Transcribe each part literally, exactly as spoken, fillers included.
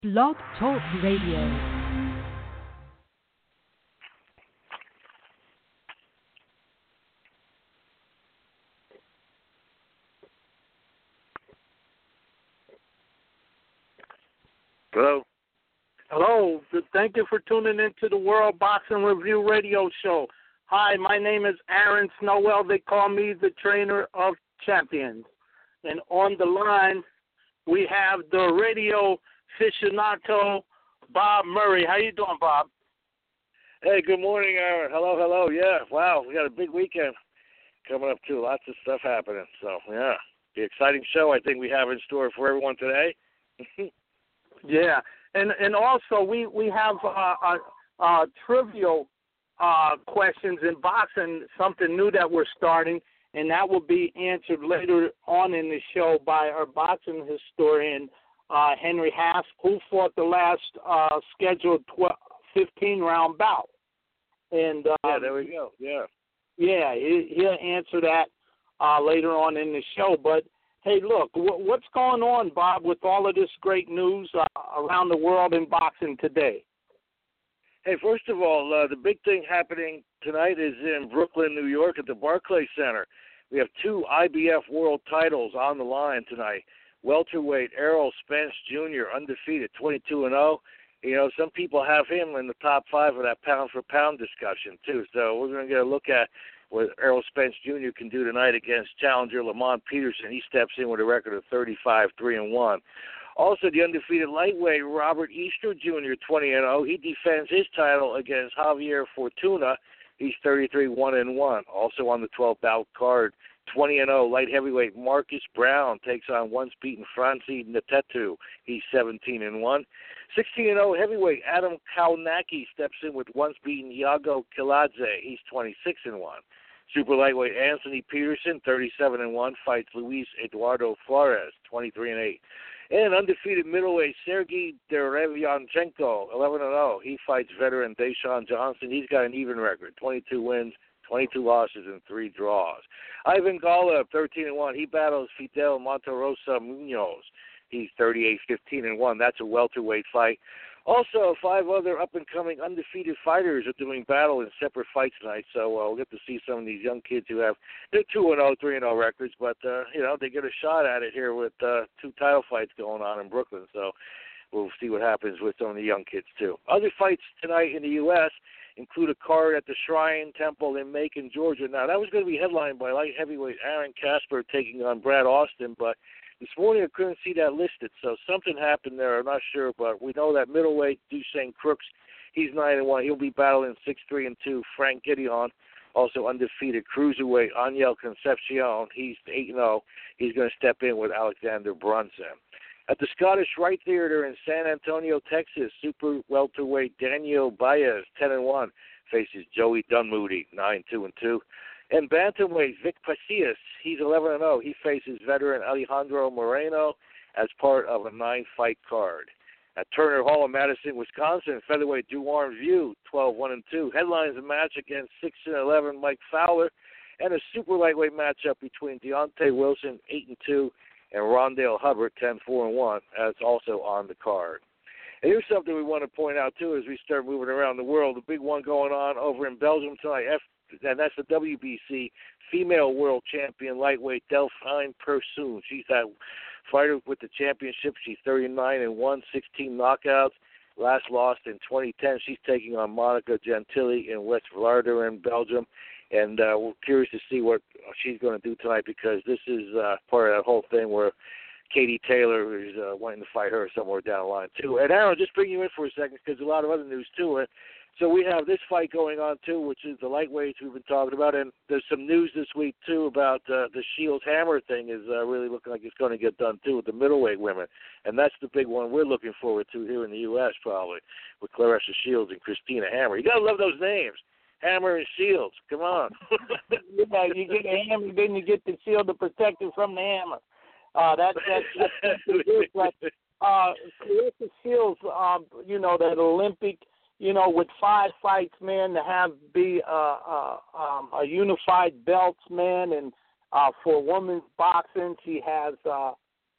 Blog Talk Radio. Hello. Hello. Thank you for tuning into the World Boxing Review radio show. Hi, my name is Aaron Snowell. They call me the trainer of champions. And on the line, we have the radio aficionado, Bob Murray. How you doing, Bob? Hey, good morning, Aaron. Hello, hello. Yeah, wow, we got a big weekend coming up, too. Lots of stuff happening. So, yeah, the exciting show I think we have in store for everyone today. Yeah, and and also we, we have uh, uh, uh, trivial uh, questions in boxing, something new that we're starting, and that will be answered later on in the show by our boxing historian, uh, Henry Haas, who fought the last uh, scheduled fifteen-round bout. And um, yeah, there we go. Yeah, yeah, he, he'll answer that uh, later on in the show. But hey, look, w- what's going on, Bob, with all of this great news uh, around the world in boxing today? Hey, first of all, uh, the big thing happening tonight is in Brooklyn, New York, at the Barclays Center. We have two I B F world titles on the line tonight. Welterweight Errol Spence Junior, undefeated, twenty-two and oh. You know, some people have him in the top five of that pound-for-pound discussion, too. So we're going to get a look at what Errol Spence Junior can do tonight against challenger Lamont Peterson. He steps in with a record of thirty-five three and one. Also, the undefeated lightweight Robert Easter Junior, twenty and oh. He defends his title against Javier Fortuna. He's thirty-three one and one. Also on the twelve-bout card, twenty and oh, light heavyweight Marcus Brown takes on once beaten Francis Ngannou. He's seventeen and one. sixteen and oh heavyweight Adam Kownacki steps in with once beaten Iago Kiladze. He's twenty-six and one. Super lightweight Anthony Peterson, thirty-seven and one, fights Luis Eduardo Flores, twenty-three and eight. And undefeated middleweight Sergey Derevyanchenko, eleven and oh. He fights veteran Deshaun Johnson. He's got an even record, twenty-two wins, twenty-two losses, and three draws. Ivan Golub, thirteen and one. He battles Fidel Monterosa Munoz. He's thirty-eight fifteen and one. That's a welterweight fight. Also, five other up-and-coming undefeated fighters are doing battle in separate fights tonight, so uh, we'll get to see some of these young kids who have they're two and oh, three and oh records, but, uh, you know, they get a shot at it here with uh, two title fights going on in Brooklyn, so we'll see what happens with some of the young kids, too. Other fights tonight in the U S include a card at the Shrine Temple in Macon, Georgia. Now, that was going to be headlined by light heavyweight Aaron Casper taking on Brad Austin, but this morning I couldn't see that listed, so something happened there. I'm not sure, but we know that middleweight Dusain Crooks, he's nine and one. He'll be battling six three and two. Frank Gideon, also undefeated cruiserweight Angel Concepcion, he's eight and oh. He's going to step in with Alexander Brunson. At the Scottish Rite Theater in San Antonio, Texas, super welterweight Daniel Baez, ten and one, faces Joey Dunmoody, nine two and two. And bantamweight Vic Pasillas, he's eleven and oh. He faces veteran Alejandro Moreno as part of a nine-fight card. At Turner Hall in Madison, Wisconsin, featherweight Duarn View, twelve one and two, headlines a match against six and eleven Mike Fowler, and a super lightweight matchup between Deontay Wilson, eight and two, and Rondale Hubbard, ten four and one, as also on the card. And here's something we want to point out, too, as we start moving around the world. The big one going on over in Belgium tonight, F- and that's the W B C female world champion lightweight Delphine Persoon. She's that fighter with the championship. She's thirty-nine and one, sixteen knockouts. Last lost in twenty ten. She's taking on Monica Gentili in West Vlaardingen, Belgium. And uh, we're curious to see what she's going to do tonight, because this is uh, part of that whole thing where Katie Taylor is uh, wanting to fight her somewhere down the line, too. And Aaron, just bring you in for a second, because there's a lot of other news, too. And so we have this fight going on, too, which is the lightweights we've been talking about. And there's some news this week, too, about uh, the Shields Hammer thing is uh, really looking like it's going to get done, too, with the middleweight women. And that's the big one we're looking forward to here in the U S, probably, with Claressa Shields and Christina Hammer. You got to love those names. Hammer and Shields. Come on. Yeah, you get a hammer, then you get the shield to protect you from the hammer. Uh, that, that's that's good. But uh, Claressa Shields, um, you know, that Olympic, you know, with five fights, man, to have be uh, uh, um, a unified belts, man, and uh, for women's boxing, she has uh,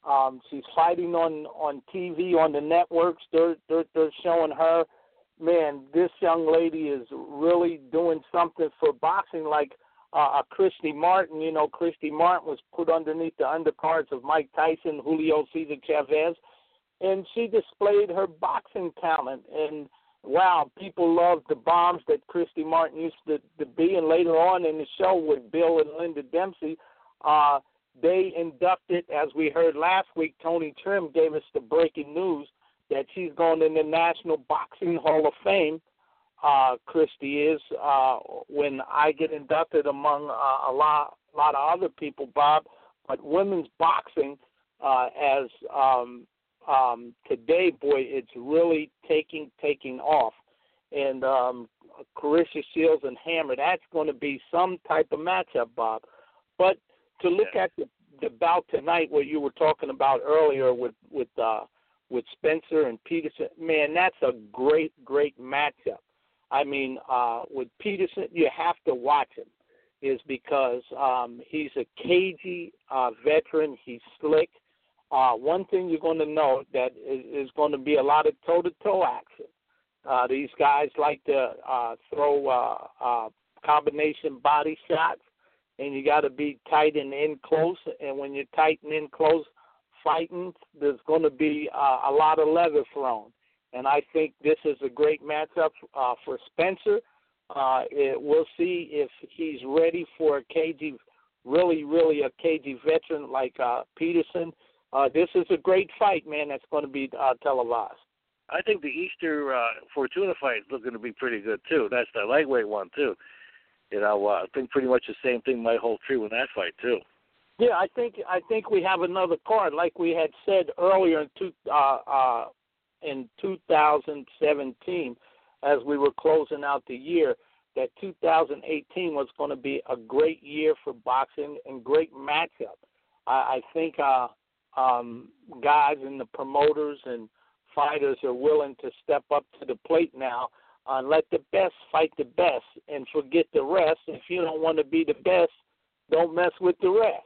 Um, she's fighting on, on T V, on the networks. They're, they're, they're showing her, man, this young lady is really doing something for boxing like uh, uh, Christy Martin. You know, Christy Martin was put underneath the undercards of Mike Tyson, Julio Cesar Chavez, and she displayed her boxing talent. And, wow, people loved the bombs that Christy Martin used to, to be. And later on in the show with Bill and Linda Dempsey, uh, they inducted, as we heard last week, Tony Trim gave us the breaking news that she's going in the National Boxing Hall of Fame. Uh, Christy is, uh, when I get inducted among uh, a lot, a lot of other people, Bob. But women's boxing, uh, as um, um, today, boy, it's really taking taking off. And um, Carissa Shields and Hammer, that's going to be some type of matchup, Bob. But to look yeah. at the, the bout tonight, what you were talking about earlier with with uh, with Spencer and Peterson, man, that's a great, great matchup. I mean, uh, with Peterson, you have to watch him, is because um, he's a cagey uh, veteran. He's slick. Uh, one thing you're going to know that is, is going to be a lot of toe-to-toe action. Uh, these guys like to uh, throw uh, uh, combination body shots, and you got to be tight and in close. And when you're tight and in close fighting, there's going to be uh, a lot of leather thrown. And I think this is a great matchup uh, for Spencer. Uh, it, we'll see if he's ready for a cagey, really, really a cagey veteran like uh, Peterson. Uh, this is a great fight, man, that's going to be uh, televised. I think the Easter uh, Fortuna fight is looking to be pretty good, too. That's the lightweight one, too. You know, uh, I think pretty much the same thing might hold true in that fight, too. Yeah, I think I think we have another card, like we had said earlier in two, uh, uh, in two thousand seventeen, as we were closing out the year, that two thousand eighteen was going to be a great year for boxing and great matchup. I, I think uh, um, guys and the promoters and fighters are willing to step up to the plate now and let the best fight the best and forget the rest. If you don't want to be the best, don't mess with the rest.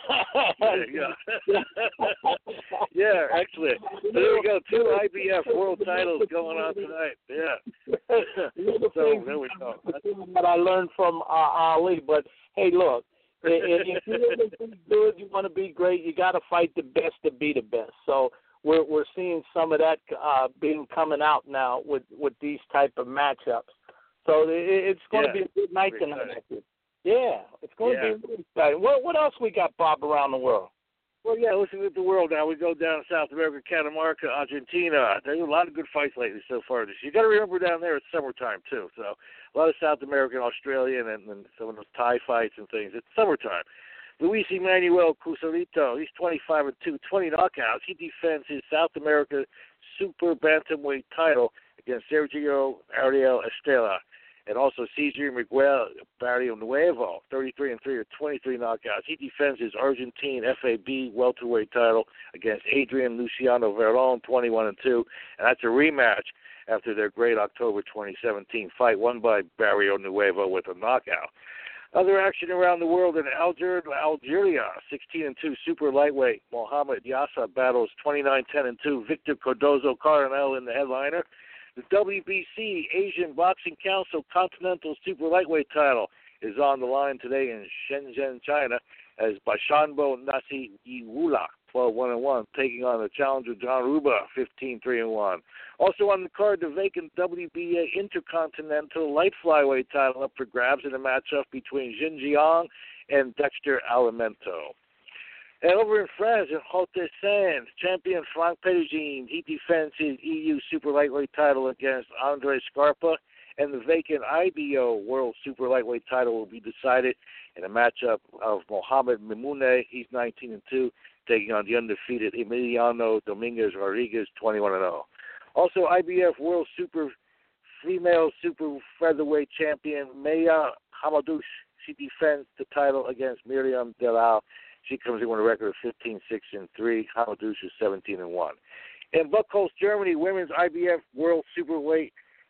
There you go. Yeah, excellent. So there we go. Two I B F world titles going on tonight. Yeah. So there we go. That's what I learned from uh, Ali. But hey, look, if you want to be good, you want to be great, you got to fight the best to be the best. So we're we're seeing some of that uh, being coming out now with, with these type of matchups. So it, it's going yeah. to be a good night Pretty tonight. exciting. Yeah, it's going yeah. to be really exciting. What what else we got, Bob, around the world? Well, yeah, listen at the world now. We go down to South America, Catamarca, Argentina. There's a lot of good fights lately so far this year. You got to remember down there it's summertime too, so a lot of South American, Australian, and, and some of those Thai fights and things. It's summertime. Luis Emmanuel Cusalito, he's twenty-five and two, twenty knockouts. He defends his South America super bantamweight title against Sergio Ariel Estela. And also Cesar Miguel Barrio Nuevo, thirty-three and three or twenty-three knockouts. He defends his Argentine F A B welterweight title against Adrian Luciano Verón, twenty-one and two. And that's a rematch after their great October twenty seventeen fight won by Barrio Nuevo with a knockout. Other action around the world in Alger, Algeria, sixteen and two super lightweight. Mohamed Yassa battles twenty-nine ten and two. Victor Cardozo Coronel in the headliner. The W B C Asian Boxing Council Continental Super Lightweight title is on the line today in Shenzhen, China, as Bashanbo Nasi Iwula, twelve one and one, taking on the challenger John Ruba, fifteen three and one. Also on the card, the vacant W B A Intercontinental Light Flyweight title up for grabs in a matchup between Jin Jiang and Dexter Alimento. And over in France, in Haute-Seine, champion Frank Petitjean, he defends his E U Super Lightweight title against Andre Scarpa, and the vacant I B O World Super Lightweight title will be decided in a matchup of Mohamed Mimoune, he's nineteen and two, taking on the undefeated Emiliano Dominguez Rodriguez, twenty-one and oh. Also, I B F World Super Female Super Featherweight champion Maya Hamadouche, she defends the title against Miriam Delal. She comes in with a record of fifteen six and three. Hamadouche is seventeen and one. In Buchholz, Germany, women's I B F World Superweight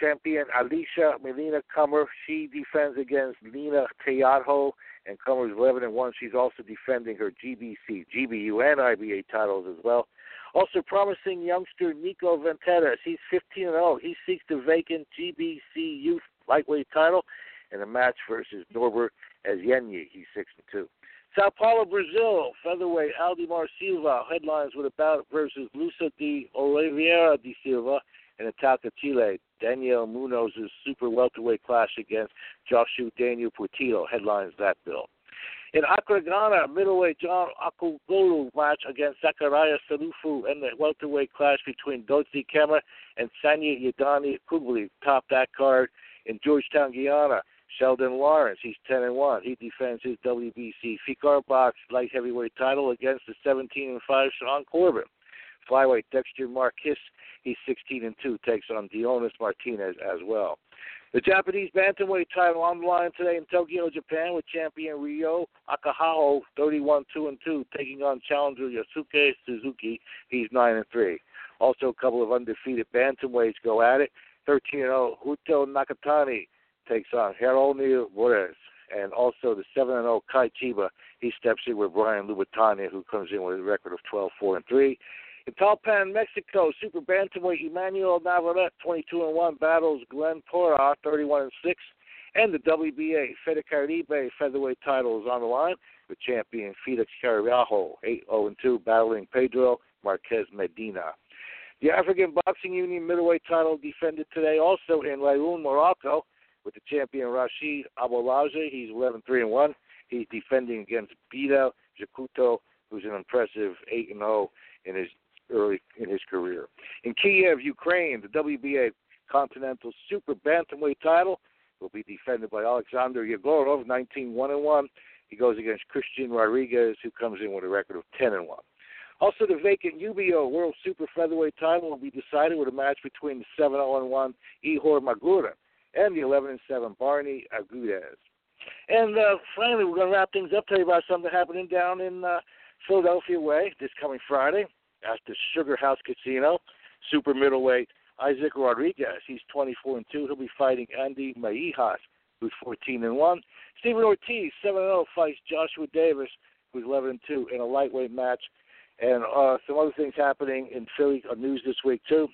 champion Alicia Melina Kummer. She defends against Lena Teatho, and Kummer's eleven and one. She's also defending her G B C, G B U, and I B A titles as well. Also promising youngster Nico Venteras. He's fifteen and oh. He seeks the vacant G B C Youth lightweight title in a match versus Norbert Ezenyi. He's six and two. Sao Paulo, Brazil, featherweight Aldemar Silva headlines with a bout versus Luisa de Oliveira de Silva, and Talca, Chile. Daniel Munoz's super welterweight clash against Joshua Daniel Portillo headlines that bill. In Accra, Ghana, middleweight John Akugolu match against Zachariah Salufu, and the welterweight clash between Dotsi Kema and Sanya Yadani Kubli topped that card. In Georgetown, Guyana, Sheldon Lawrence, he's ten and one. He defends his W B C Fikar Box light heavyweight title against the seventeen and five Sean Corbin. Flyweight Dexter Marquis, he's sixteen and two, takes on Dionis Martinez as well. The Japanese bantamweight title on the line today in Tokyo, Japan, with champion Ryo Akahao, thirty-one two and two, taking on challenger Yasuke Suzuki. He's nine and three. Also, a couple of undefeated bantamweights go at it. thirteen and oh, Huto Nakatani takes on Hiromi Mores. And also the seven and oh Kai Chiba, he steps in with Brian Lubatania, who comes in with a record of twelve four and three. In Talpan, Mexico, super bantamweight Emmanuel Navarrete, twenty-two and one, battles Glenn Porra, thirty-one and six, and the W B A Fede Caribe featherweight title is on the line with champion Felix Caraballo, eight oh and two, battling Pedro Marquez Medina. The African Boxing Union middleweight title defended today also in Laayoune, Morocco, with the champion Rashid Abolaje. He's eleven three and one. He's defending against Bida Jakuto, who's an impressive eight and oh in his early in his career. In Kiev, Ukraine, the W B A Continental Super Bantamweight title will be defended by Alexander Yegorov, nineteen one and one. He goes against Christian Rodriguez, who comes in with a record of ten and one. Also, the vacant U B O World Super Featherweight title will be decided with a match between the seven oh and one Ihor Magura and the eleven and seven Barney Agudez. And uh, finally, we're going to wrap things up, tell you about something happening down in uh, Philadelphia Way this coming Friday at the Sugar House Casino. Super middleweight Isaac Rodriguez, he's twenty-four and two. He'll be fighting Andy Maijas, who's fourteen and one. Stephen Ortiz, seven and oh, fights Joshua Davis, who's eleven and two, in a lightweight match. And uh, some other things happening in Philly uh, news this week, too.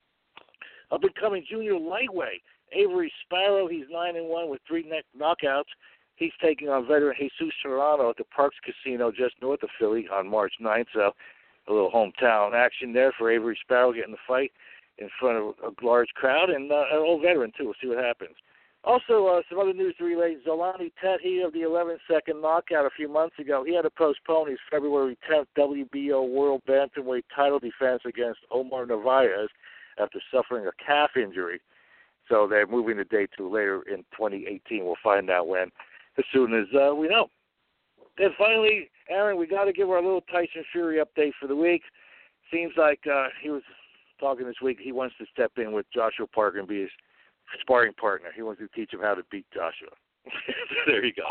Up and coming junior lightweight Avery Sparrow, he's nine and one with three neck knockouts. He's taking on veteran Jesus Serrano at the Parks Casino just north of Philly on March ninth. So a little hometown action there for Avery Sparrow, getting the fight in front of a large crowd, and uh, an old veteran, too. We'll see what happens. Also, uh, some other news to relate. Zolani Tethi of the eleven-second knockout a few months ago, he had to postpone his February tenth W B O World Bantamweight title defense against Omar Narvaez after suffering a calf injury. So they're moving the date to later in twenty eighteen. We'll find out when, as soon as uh, we know. Then finally, Aaron, we got to give our little Tyson Fury update for the week. Seems like uh, he was talking this week. He wants to step in with Joshua Parker and be his sparring partner. He wants to teach him how to beat Joshua. There you go.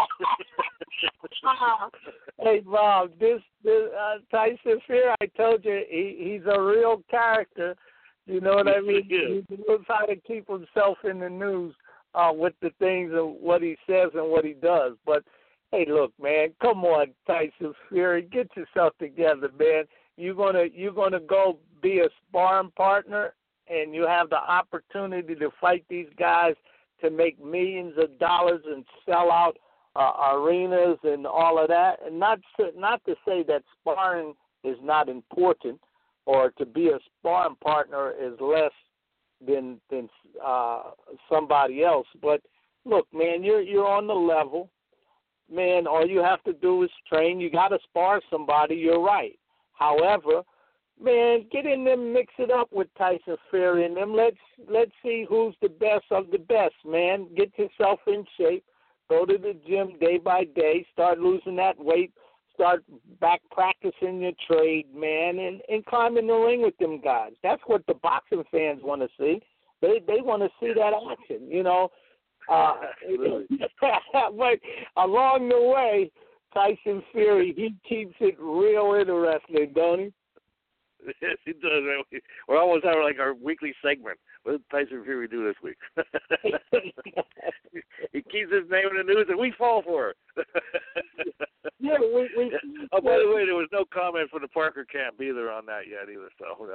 Hey, Bob, this, this uh, Tyson Fury, I told you, he, he's a real character. You know what I mean? He knows how to keep himself in the news uh, with the things and what he says and what he does. But, hey, look, man, come on, Tyson Fury, get yourself together, man. You're gonna you're gonna go be a sparring partner, and you have the opportunity to fight these guys to make millions of dollars and sell out uh, arenas and all of that. And not to, not to say that sparring is not important, or to be a sparring partner is less than than uh, somebody else. But look, man, you're you're on the level, man. All you have to do is train. You got to spar somebody. You're right. However, man, get in there, mix it up with Tyson Fury and them. Let's let's see who's the best of the best, man. Get yourself in shape. Go to the gym day by day. Start losing that weight. Start back practicing your trade, man, and, and climb in the ring with them guys. That's what the boxing fans want to see. They they want to see that action, you know. Uh, but along the way, Tyson Fury, he keeps it real interesting, don't he? Yes, he does. We're almost having like our weekly segment. What did Tyson Fury do this week? He keeps his name in the news, and we fall for it. Yeah, we, we. Oh, by the way, there was no comment from the Parker camp either on that yet either. So,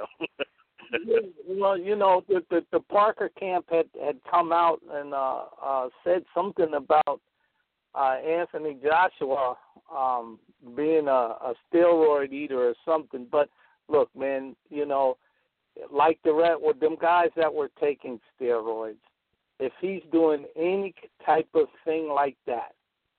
no. Well, you know, the, the the Parker camp had had come out and uh, uh, said something about uh, Anthony Joshua um, being a, a steroid eater or something. But look, man, you know, like the rest, with them guys that were taking steroids, if he's doing any type of thing like that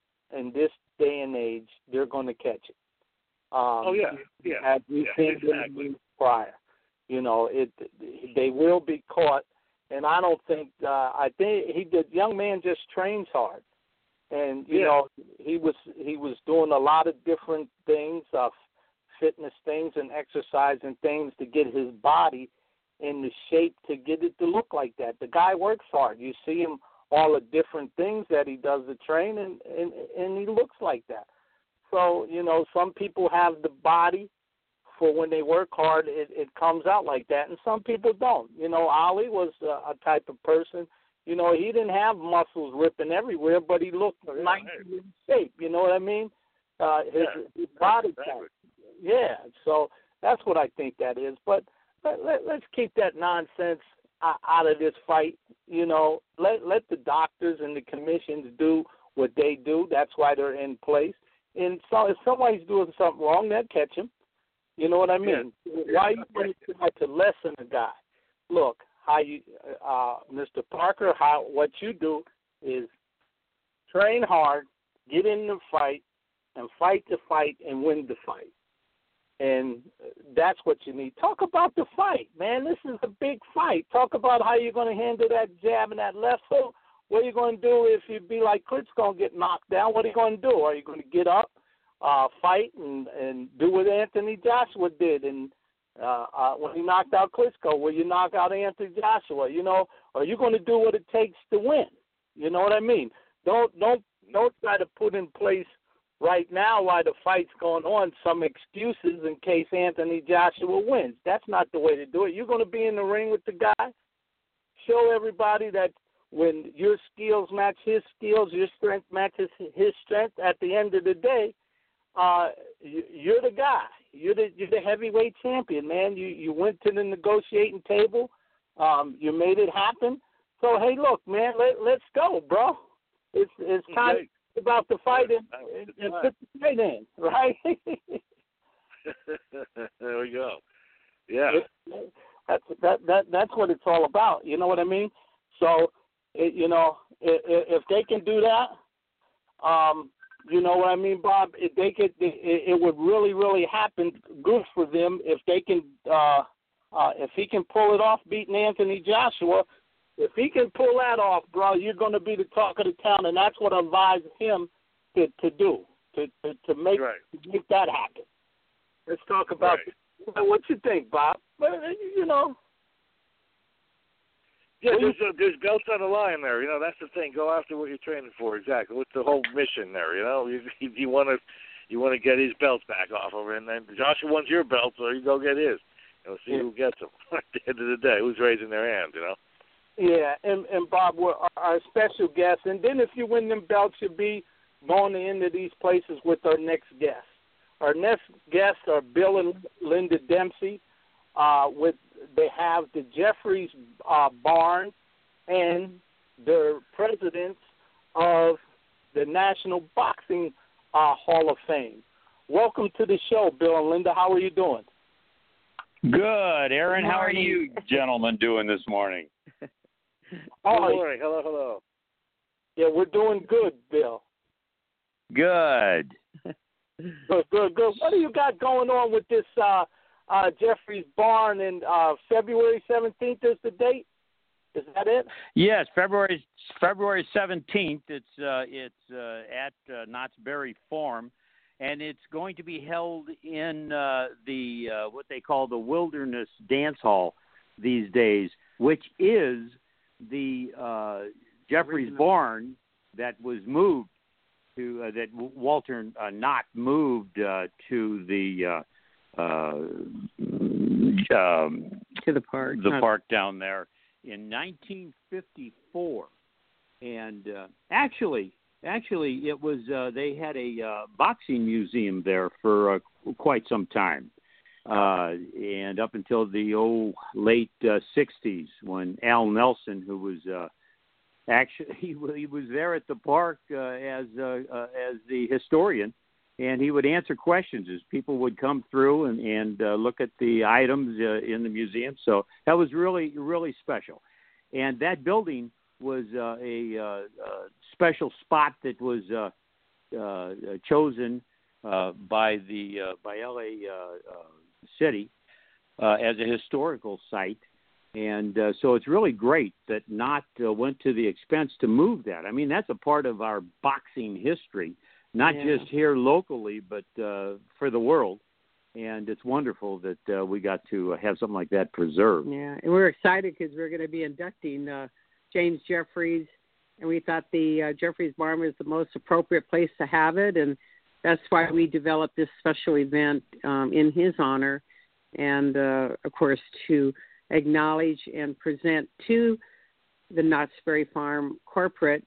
in this day and age, they're going to catch it. Um, oh yeah, yeah. As we've yeah, seen exactly. prior, you know, it they will be caught, and I don't think uh, I think he the young man just trains hard, and you yeah. know he was he was doing a lot of different things, uh, fitness things and exercise and things to get his body in the shape to get it to look like that. The guy works hard. You see him all the different things that he does to train, and, and, and he looks like that. So, you know, some people have the body for when they work hard, it, it comes out like that, and some people don't. You know, Ali was a, a type of person, you know, he didn't have muscles ripping everywhere, but he looked oh, yeah, nice hey. in shape, you know what I mean? Uh, his, yeah, his body exactly. type. Yeah, so that's what I think that is. But let, let, let's keep that nonsense out of this fight. You know, let let the doctors and the commissions do what they do. That's why they're in place. And so if somebody's doing something wrong, they'll catch him. You know what I mean? Yeah. Why are you going to try to lessen a guy? Look, how you, uh, Mister Parker, how what you do is train hard, get in the fight, and fight the fight and win the fight. And that's what you need. Talk about the fight, man. This is a big fight. Talk about how you're going to handle that jab and that left hook. What are you going to do if you be like Klitschko and get knocked down? What are you going to do? Are you going to get up, uh, fight, and, and do what Anthony Joshua did and uh, uh, when he knocked out Klitschko? Will you knock out Anthony Joshua? You know, are you going to do what it takes to win? You know what I mean? Don't don't don't try to put in place right now while the fight's going on some excuses in case Anthony Joshua wins. That's not the way to do it. You're going to be in the ring with the guy. Show everybody that when your skills match his skills, your strength matches his strength. At the end of the day, uh, you're the guy. You're the you're the heavyweight champion, man. You you went to the negotiating table. Um, you made it happen. So hey, look, man, let let's go, bro. It's it's time Okay. about the fight and, and, and put the fight in, right? There we go. Yeah. That's that that that's what it's all about. You know what I mean? So, it, you know, if, if they can do that, um, you know what I mean, Bob? If they could, it, it would really, really happen good for them if they can. Uh, uh, if he can pull it off, beating Anthony Joshua. If he can pull that off, bro, you're going to be the talk of the town, and that's what I advise him to, to do, to, to, to make right. to make that happen. Let's talk about right. it. What you think, Bob? Well, you know. Yeah, there's, a, there's belts on the line there. You know, that's the thing. Go after what you're training for. Exactly. What's the whole mission there? You know, you you want to you want to get his belts back off of him, and then Joshua wants your belt, so you go get his. And we'll see yeah. who gets them at the end of the day. Who's raising their hand? You know. Yeah, and, and Bob, we're our special guest. And then if you win them belts, you'll be going into these places with our next guest. Our next guests are Bill and Linda Dempsey. Uh, with they have the Jeffries uh, Barn, and they're presidents of the National Boxing uh, Hall of Fame. Welcome to the show, Bill and Linda. How are you doing? Good, Aaron. How are you gentlemen doing this morning? Oh, good morning. Hello, hello. Yeah, we're doing good, Bill. Good. Good, good, good. What do you got going on with this uh, uh, Jeffries Barn? And uh, February seventeenth is the date. Is that it? Yes, February February seventeenth. It's uh, it's uh, at uh, Knott's Berry Farm, and it's going to be held in uh, the uh, what they call the Wilderness Dance Hall these days, which is the uh, Jeffries Barn that was moved to uh, that Walter uh, Knott moved uh, to the uh, uh, um, to the park. the Not... park down there in nineteen fifty-four, and uh, actually, actually, it was uh, they had a uh, boxing museum there for uh, quite some time, uh, and up until the oh late uh, sixties when Al Nelson, who was uh, actually he, he was there at the park uh, as uh, uh, as the historian. And he would answer questions as people would come through and, and uh, look at the items uh, in the museum. So that was really, really special. And that building was uh, a uh, uh, special spot that was uh, uh, chosen uh, by the uh, by L A uh, uh, City uh, as a historical site. And uh, so it's really great that Knott uh, went to the expense to move that. I mean, that's a part of our boxing history. Not yeah. just here locally, but uh, for the world. And it's wonderful that uh, we got to have something like that preserved. Yeah, and we're excited because we're going to be inducting uh, James Jeffries, and we thought the uh, Jeffries Barn was the most appropriate place to have it, and that's why we developed this special event um, in his honor, and, uh, of course, to acknowledge and present to the Knott's Berry Farm corporate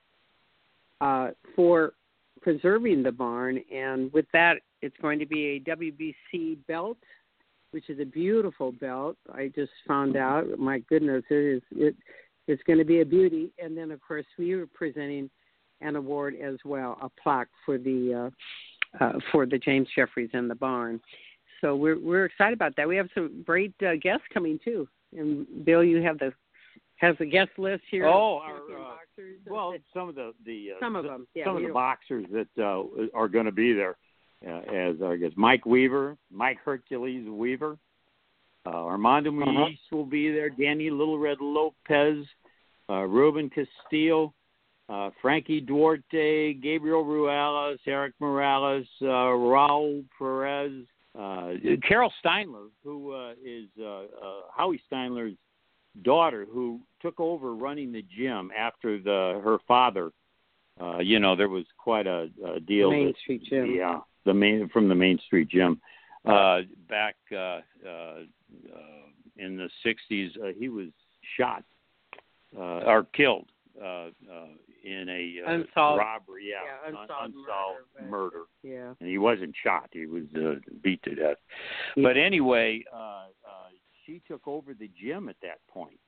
uh, for preserving the barn, and with that, it's going to be a W B C belt, which is a beautiful belt. I just found out. My goodness, it is it. It's going to be a beauty. And then, of course, we are presenting an award as well, a plaque for the uh, uh, for the James Jeffries in the barn. So we're we're excited about that. We have some great uh, guests coming too. And Bill, you have the has the guest list here. Oh, our, uh, well, some of the, the uh, some of them, yeah, some of the boxers that uh, are going to be there, uh, as I guess Mike Weaver, Mike Hercules Weaver, uh, Armando Muniz uh-huh. will be there, Danny Little Red Lopez, uh, Ruben Castillo, uh, Frankie Duarte, Gabriel Ruelas, Eric Morales, uh, Raul Perez, uh, Carol Steinler, who uh, is uh, uh, Howie Steinler's daughter, who took over running the gym after the her father. Uh, you know, there was quite a, a deal. Main that, Street Gym. Yeah, the main from the Main Street Gym. Uh, back uh, uh, uh, in the sixties, uh, he was shot uh, or killed uh, uh, in a uh, unsolved, robbery. Yeah, yeah unsolved, un- unsolved murder. murder. Yeah, and he wasn't shot; he was uh, beat to death. Yeah. But anyway. Uh, uh, She took over the gym at that point,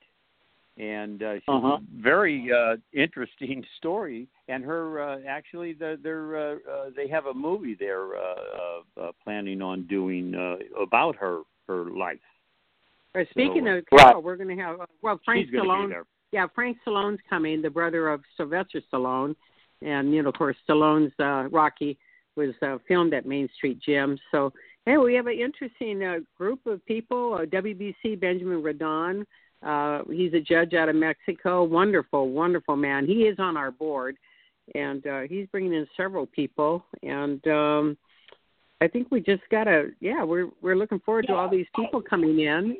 and uh, she's uh-huh. a very uh, interesting story. And her uh, actually, the, they're uh, uh, they have a movie they're uh, uh, planning on doing uh, about her her life. Right, speaking so, of Carol, right. we're going to have well Frank she's Stallone. Be there. Yeah, Frank Stallone's coming, the brother of Sylvester Stallone, and you know, of course, Stallone's uh, Rocky was uh, filmed at Main Street Gym. So. Hey, we have an interesting uh, group of people. Uh, W B C Benjamin Radon, uh, he's a judge out of Mexico. Wonderful, wonderful man. He is on our board, and uh, he's bringing in several people. And um, I think we just gotta, yeah, we're we're looking forward to all these people coming in.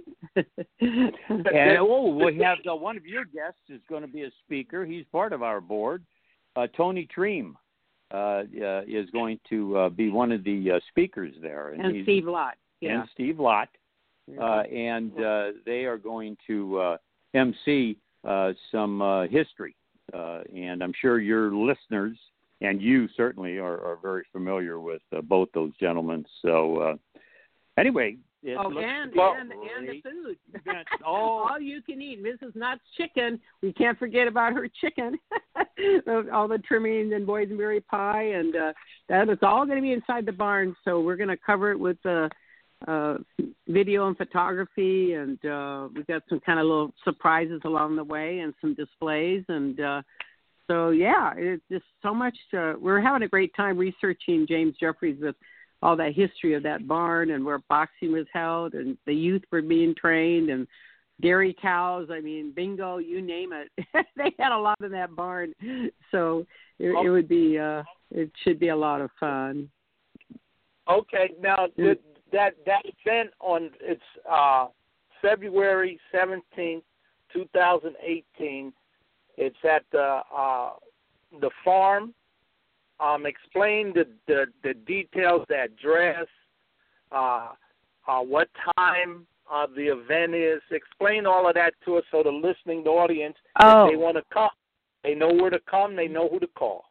And oh, we have uh, one of your guests is going to be a speaker. He's part of our board. Uh, Tony Treem. Uh, uh, is going to uh, be one of the uh, speakers there. And, and Steve Lott. Yeah. And Steve Lott. Yeah. Uh, and uh, they are going to uh, emcee uh, some uh, history. Uh, and I'm sure your listeners, and you certainly, are, are very familiar with uh, both those gentlemen. So uh, anyway. It oh, looks and, well, and, and the food. all, all you can eat. Missus Knott's chicken. We can't forget about her chicken. all the trimmings and boysenberry pie, and uh, that is all going to be inside the barn. So we're going to cover it with uh, uh, video and photography, and uh, we've got some kind of little surprises along the way and some displays. And uh, so, yeah, it's just so much. Uh, we're having a great time researching James Jeffries with all that history of that barn and where boxing was held and the youth were being trained and dairy cows. I mean, bingo, you name it. They had a lot in that barn. So it, it would be, uh, it should be a lot of fun. Okay. Now th- that, that event on, it's uh, February seventeenth, twenty eighteen. It's at the, uh, the farm. Um, explain the, the, the details, the address, uh, uh, what time, uh, the event is? Explain all of that to us so the listening audience, Oh. if they want to come, they know where to come, they know who to call.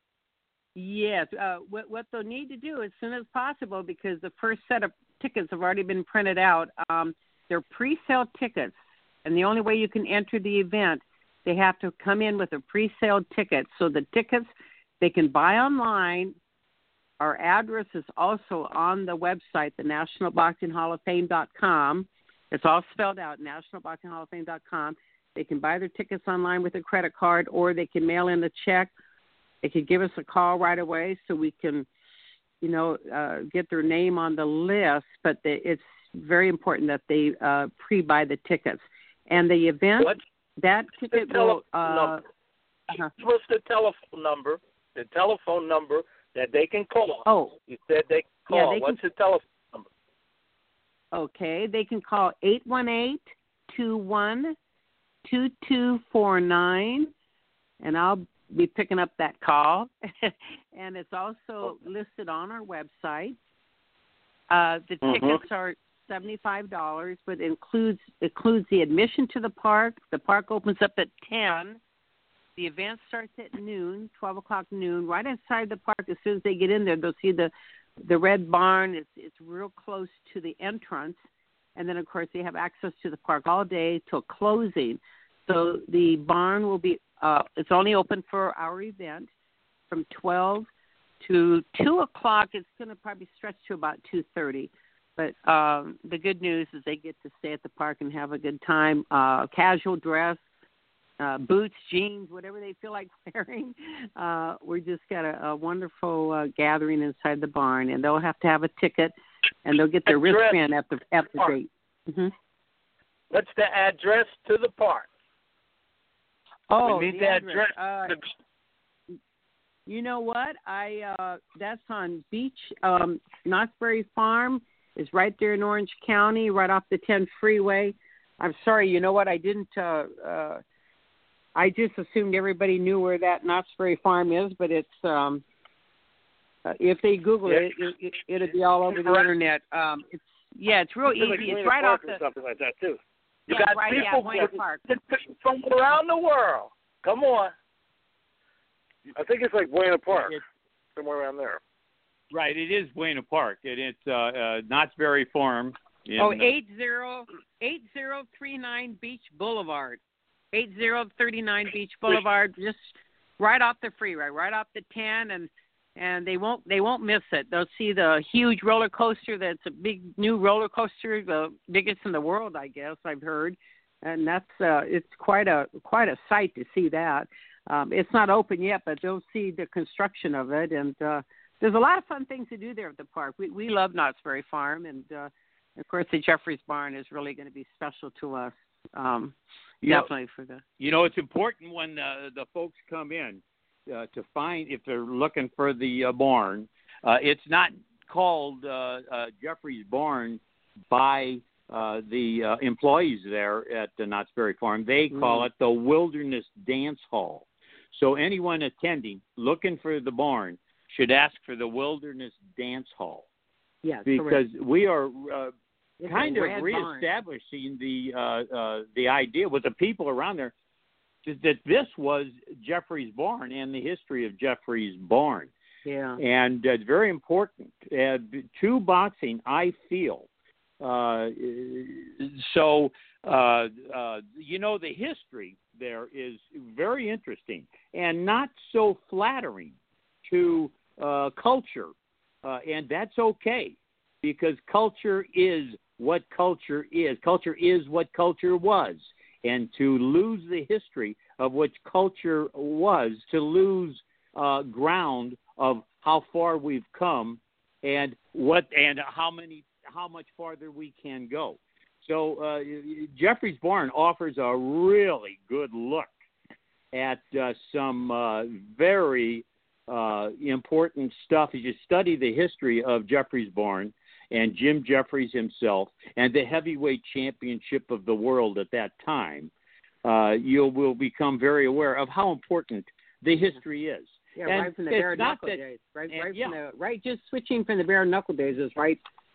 Yes. Uh, what, what they'll need to do as soon as possible, because the first set of tickets have already been printed out. Um, they're pre-sale tickets, and the only way you can enter the event, they have to come in with a pre-sale ticket. So the tickets they can buy online. Our address is also on the website, the National Boxing Hall of Fame dot com. It's all spelled out, National Boxing Hall of Fame dot com. They can buy their tickets online with a credit card, or they can mail in a check. They could give us a call right away so we can, you know, uh, get their name on the list. But they, it's very important that they uh, pre-buy the tickets. And the event, What? that ticket The will... telephone Uh, number. uh-huh. What's the telephone number? The telephone number that they can call. Oh. You said they can call. Yeah, they What's can, the telephone number? Okay, they can call eight one eight, two one, two two four nine, and I'll be picking up that call. And it's also listed on our website. Uh, the Mhm. tickets are seventy-five dollars, but it includes includes the admission to the park. The park opens up at ten. The event starts at noon, twelve o'clock noon. Right inside the park, as soon as they get in there, they'll see the the red barn. It's it's real close to the entrance, and then of course they have access to the park all day till closing. So the barn will be uh, it's only open for our event from twelve to two o'clock. It's going to probably stretch to about two thirty. But um, the good news is they get to stay at the park and have a good time. Uh, casual dress. Uh, boots, jeans, whatever they feel like wearing. Uh, we just got a, a wonderful uh, gathering inside the barn, and they'll have to have a ticket, and they'll get their Address. wristband at the at the gate. Mm-hmm. What's the address to the park? Oh, we need the the address. address. Uh, you know what? I uh, that's on Beach. Um, Knott's Berry Farm is right there in Orange County, right off the ten freeway. I'm sorry. You know what? I didn't. Uh, uh, I just assumed everybody knew where that Knott's Berry Farm is, but it's um, uh, if they Google Yeah. it, it, it, it'll be all over the Right. internet. Um, it's yeah, it's real It's like easy. It's Buena right Park off or the something like that too. You yeah, got right, yeah, people Buena from- Park. from around the world. Come on. I think it's like Buena Park, It's- somewhere around there. Right, it is Buena Park, and it's uh, uh, Knott's Berry Farm. In, Oh, uh, eight zero eight zero three nine Beach Boulevard. Eight zero thirty nine Beach Boulevard, just right off the freeway, right off the ten, and and they won't they won't miss it. They'll see the huge roller coaster. That's a big new roller coaster, the biggest in the world, I guess I've heard, and that's uh, it's quite a quite a sight to see that. Um, it's not open yet, but they'll see the construction of it, and uh, there's a lot of fun things to do there at the park. We we love Knott's Berry Farm, and uh, of course the Jeffries Barn is really going to be special to us. Um, You know- Definitely for the. You know, it's important when uh, the folks come in uh, to find if they're looking for the uh, barn. Uh, it's not called uh, uh, Jeffries Barn by uh, the uh, employees there at the Knott's Berry Farm. They call Mm. it the Wilderness Dance Hall. So anyone attending looking for the barn should ask for the Wilderness Dance Hall, Yes, because we are uh, It's a kind of red barn. reestablishing the uh, uh, the idea with the people around there that this was Jeffries Barn and the history of Jeffries Barn. Yeah. And uh, it's very important uh, to boxing, I feel. Uh, so, uh, uh, you know, the history there is very interesting and not so flattering to uh, culture. Uh, and that's okay, because culture is what culture is. Culture is what culture was. And to lose the history of what culture was, to lose uh, ground of how far we've come and what and how many how much farther we can go. So uh, Jeffries Barn offers a really good look at uh, some uh, very uh, important stuff as you study the history of Jeffries Barn and Jim Jeffries himself and the heavyweight championship of the world at that time. Uh, you will become very aware of how important the history is. Yeah, And right from the it's bare not knuckle that- days. Right, and- right yeah. from the right. Just switching from the bare knuckle days is right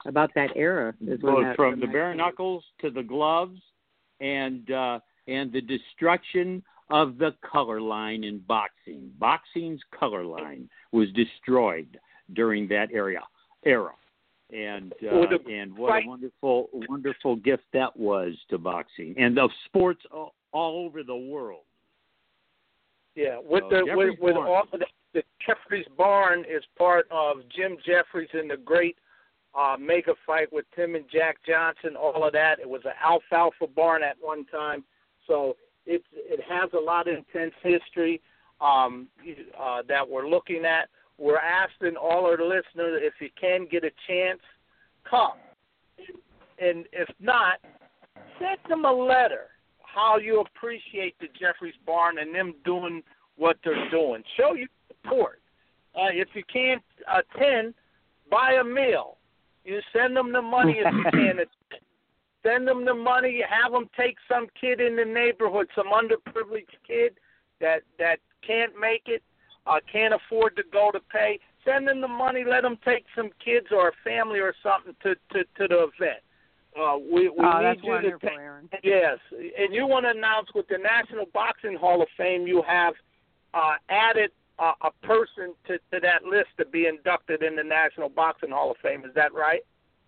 about that era. Is when Both that, from when the that bare came. knuckles to the gloves, and uh, and the destruction of the color line in boxing. Boxing's color line was destroyed during that area era, and uh, Well, the and what fight- a wonderful wonderful gift that was to boxing and of sports all, all over the world. Yeah, with So, the with, Jeffrey's with Barn. all of the, the Jeffrey's Barn is part of Jim Jeffries in the great uh, mega fight with Tim and Jack Johnson. All of that. It was an alfalfa barn at one time, so it it has a lot of intense history um, uh, that we're looking at. We're asking all our listeners, if you can get a chance, come, and if not, send them a letter how you appreciate the Jeffries Barn and them doing what they're doing. Show your support. Uh, if you can't attend, buy a meal. You send them the money if you can. Send them the money. Have them take some kid in the neighborhood, some underprivileged kid that that can't make it, uh, can't afford to go to pay. Send them the money. Let them take some kids or a family or something to, to, to the event. Uh, we we Oh, need that's you wonderful, to take, Aaron. yes, and you want to announce with the National Boxing Hall of Fame, you have uh, added uh, a person to, to that list to be inducted in the National Boxing Hall of Fame. Is that right?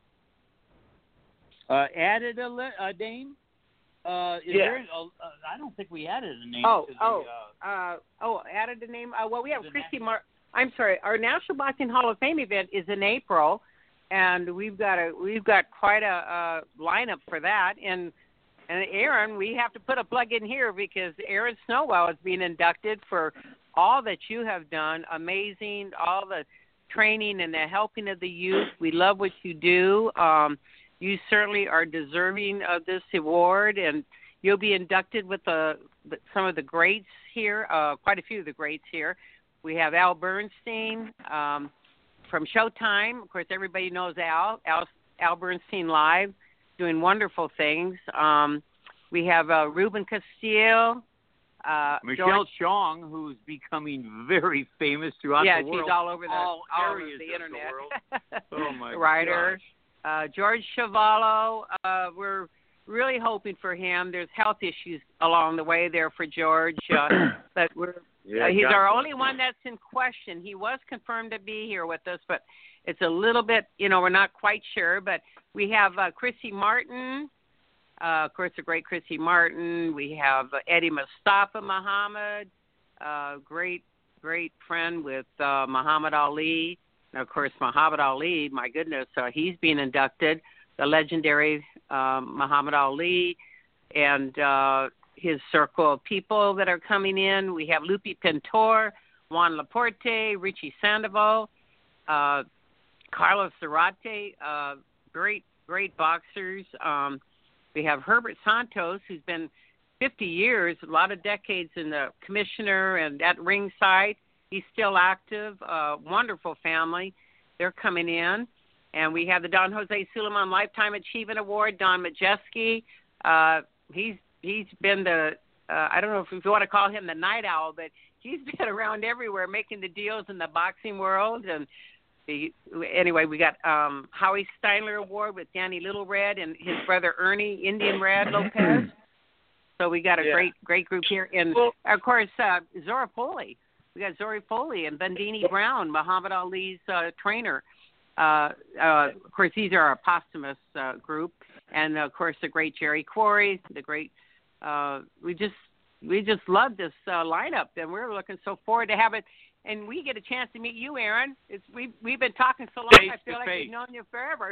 Uh, added a, li- a name. Uh, is Yeah. there a, uh, I don't think we added a name. Oh, to the, oh, uh, uh, oh, added a name. Uh, well, we have The Christy na- Mar. I'm sorry. Our National Boxing Hall of Fame event is in April, and we've got a we've got quite a, a lineup for that. And and Aaron, we have to put a plug in here because Aaron Snowell is being inducted for all that you have done. Amazing, all the training and the helping of the youth. We love what you do. Um, you certainly are deserving of this award, and you'll be inducted with the, the some of the greats here, uh, quite a few of the greats here. We have Al Bernstein um, from Showtime. Of course, everybody knows Al. Al, Al Bernstein Live, doing wonderful things. Um, we have uh, Ruben Castillo. Uh, Michelle George, Chong, who's becoming very famous throughout yeah, the world. she's all over the, all, all over areas the of internet. The world. Oh my Writer. gosh. Uh, George Chavallo, uh, we're really hoping for him. There's health issues along the way there for George, uh, but we're Yeah, uh, he's God our bless only him. one that's in question. He was confirmed to be here with us, but it's a little bit, you know, we're not quite sure. But we have uh, Chrissy Martin, uh, of course, the great Chrissy Martin. We have uh, Eddie Mustafa Muhammad, uh, great, great friend with uh, Muhammad Ali. And, of course, Muhammad Ali, my goodness, uh, he's being inducted, the legendary um, Muhammad Ali, and uh, his circle of people that are coming in. We have Lupe Pintor, Juan Laporte, Richie Sandoval, uh, Carlos Zarate, uh, great, great boxers. Um, we have Herbert Santos, who's been fifty years, a lot of decades in the commissioner and at ringside. He's still active, uh, wonderful family. They're coming in. And we have the Don Jose Suleiman Lifetime Achievement Award, Don Majeski. Uh, he's he's been the, uh, I don't know if you want to call him the night owl, but he's been around everywhere making the deals in the boxing world. And the, anyway, we got um, Howie Steinler Award with Danny Little Red and his brother Ernie, Indian Red Lopez. So we got a Yeah. great, great group here. And, Well- of course, uh, Zora Foley. We got Zora Foley and Bundini Brown, Muhammad Ali's uh, trainer. Uh, uh, of course, these are our posthumous uh, group, and of course, the great Jerry Quarry, the great. Uh, we just we just love this uh, lineup, and we're looking so forward to have it. And we get a chance to meet you, Aaron. It's we we've been talking so long, Face I feel to like face. we've known you forever.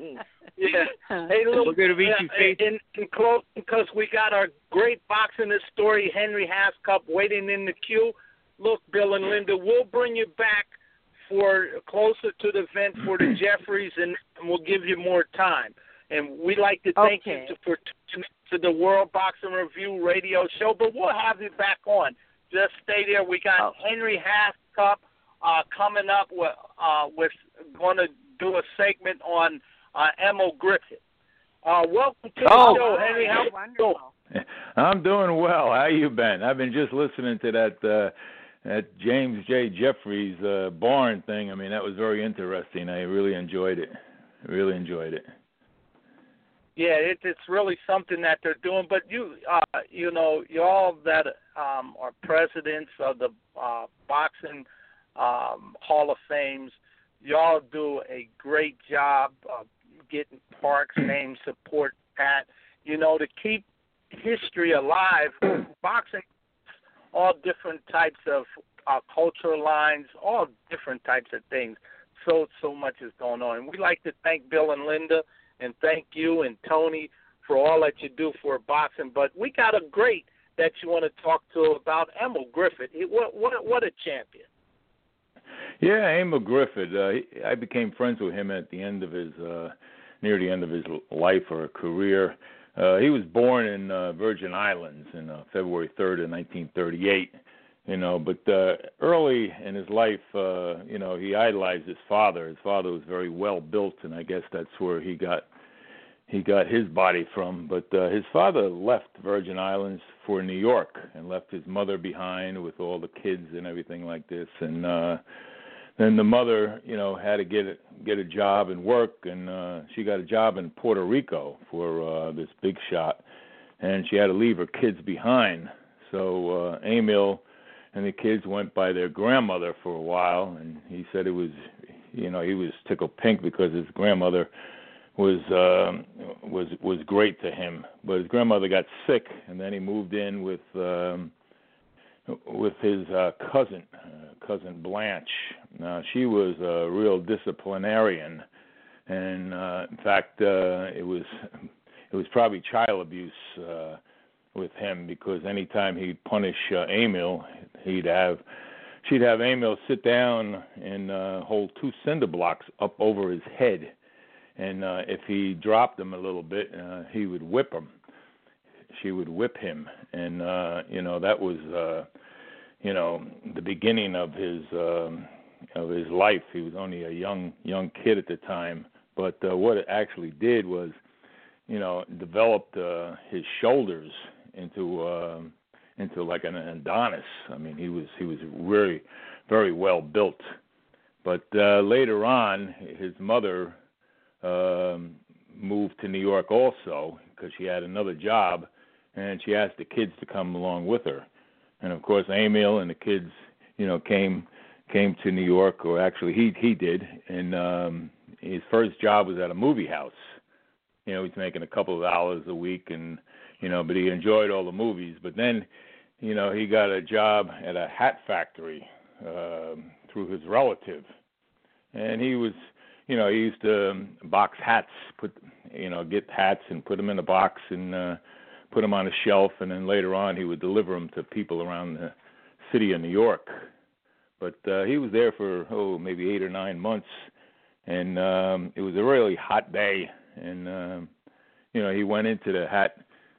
Yeah. Hey, look, We're gonna meet uh, you face- in, in close because we got our great boxing story, Henry Hascup, waiting in the queue. Look, Bill and Linda, we'll bring you back for closer to the event for the Jeffries, and we'll give you more time. And we'd like to thank Okay. you to, for tuning to the World Boxing Review radio show, but we'll have you back on. Just stay there. We got Oh. Henry Hascup uh, coming up with, uh, with going to do a segment on uh, Emil Griffith. Uh, welcome to Oh. the show, Henry. How you doing? Wonderful. I'm doing well. How you been? I've been just listening to that uh, that James J. Jeffries uh, barn thing. I mean, that was very interesting. I really enjoyed it. Really enjoyed it. Yeah, it, it's really something that they're doing. But you, uh, you know, y'all that um, are presidents of the uh, boxing um, Hall of Fames, y'all do a great job of getting Park's name, support Pat. You know, to keep history alive. Boxing, all different types of uh, cultural lines, all different types of things. So so much is going on. And we like to thank Bill and Linda. And thank you and Tony for all that you do for boxing. But we got a great that you want to talk to about, Emil Griffith. He, what, what, what a champion. Yeah, Emil Griffith. Uh, he, I became friends with him at the end of his, uh, near the end of his life or career. Uh, he was born in uh, Virgin Islands on uh, February third of nineteen thirty-eight. You know, but uh, early in his life, uh, you know, he idolized his father. His father was very well built, and I guess that's where he got he got his body from. But uh, his father left Virgin Islands for New York and left his mother behind with all the kids and everything like this. And uh, then the mother, you know, had to get a, get a job and work, and uh, she got a job in Puerto Rico for uh, this big shot, and she had to leave her kids behind. So uh, Emil and the kids went by their grandmother for a while, and he said it was, you know, he was tickled pink because his grandmother was um, was was great to him. But his grandmother got sick, and then he moved in with um, with his uh, cousin, uh, cousin Blanche. Now she was a real disciplinarian, and uh, in fact, uh, it was it was probably child abuse uh, with him, because anytime he'd punish uh, Emil, he'd have she'd have Emil sit down and uh, hold two cinder blocks up over his head, and uh, if he dropped them a little bit, uh, he would whip him. She would whip him, and uh, you know that was uh, you know the beginning of his um, of his life. He was only a young young kid at the time, but uh, what it actually did was, you know, developed uh, his shoulders into uh, into like an Adonis. I mean, he was he was really very well built. But uh, later on, his mother um, moved to New York also because she had another job, and she asked the kids to come along with her. And of course, Emil and the kids, you know, came came to New York, or actually he he did. And um, his first job was at a movie house. You know, he's making a couple of dollars a week, and you know, but he enjoyed all the movies. But then, you know, he got a job at a hat factory uh, through his relative, and he was, you know, he used to um, box hats, put, you know, get hats and put them in a box and uh, put them on a shelf, and then later on he would deliver them to people around the city of New York. But uh, he was there for oh maybe eight or nine months, and um, it was a really hot day, and um, you know, he went into the hat.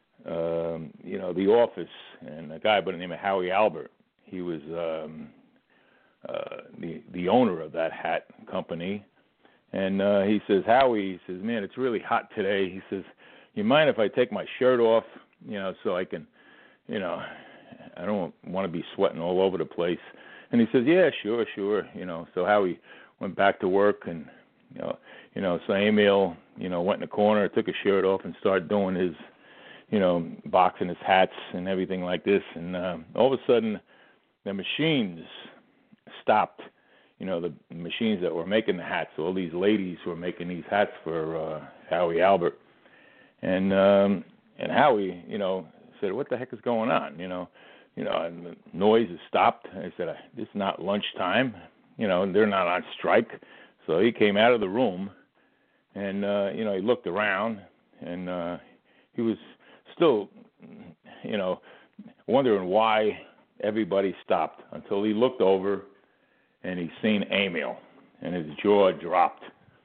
Um, you know, the office, and a guy by the name of Howie Albert. He was um, uh, the the owner of that hat company, and uh, he says, Howie, he says, man, it's really hot today. He says, you mind if I take my shirt off, you know, so I can, you know, I don't want to be sweating all over the place. And he says, yeah, sure, sure, you know. So Howie went back to work, and you know, you know, so Emil, you know, went in the corner, took his shirt off, and started doing his, you know, boxing his hats and everything like this. And uh, all of a sudden, the machines stopped. You know, the machines that were making the hats. All these ladies were making these hats for uh, Howie Albert. And um, and Howie, you know, said, what the heck is going on? You know, you know, and the noise has stopped. I said, this is not lunchtime. You know, they're not on strike. So he came out of the room, and, uh, you know, he looked around, and uh, he was still, you know, wondering why everybody stopped, until he looked over and he seen Emil, and his jaw dropped.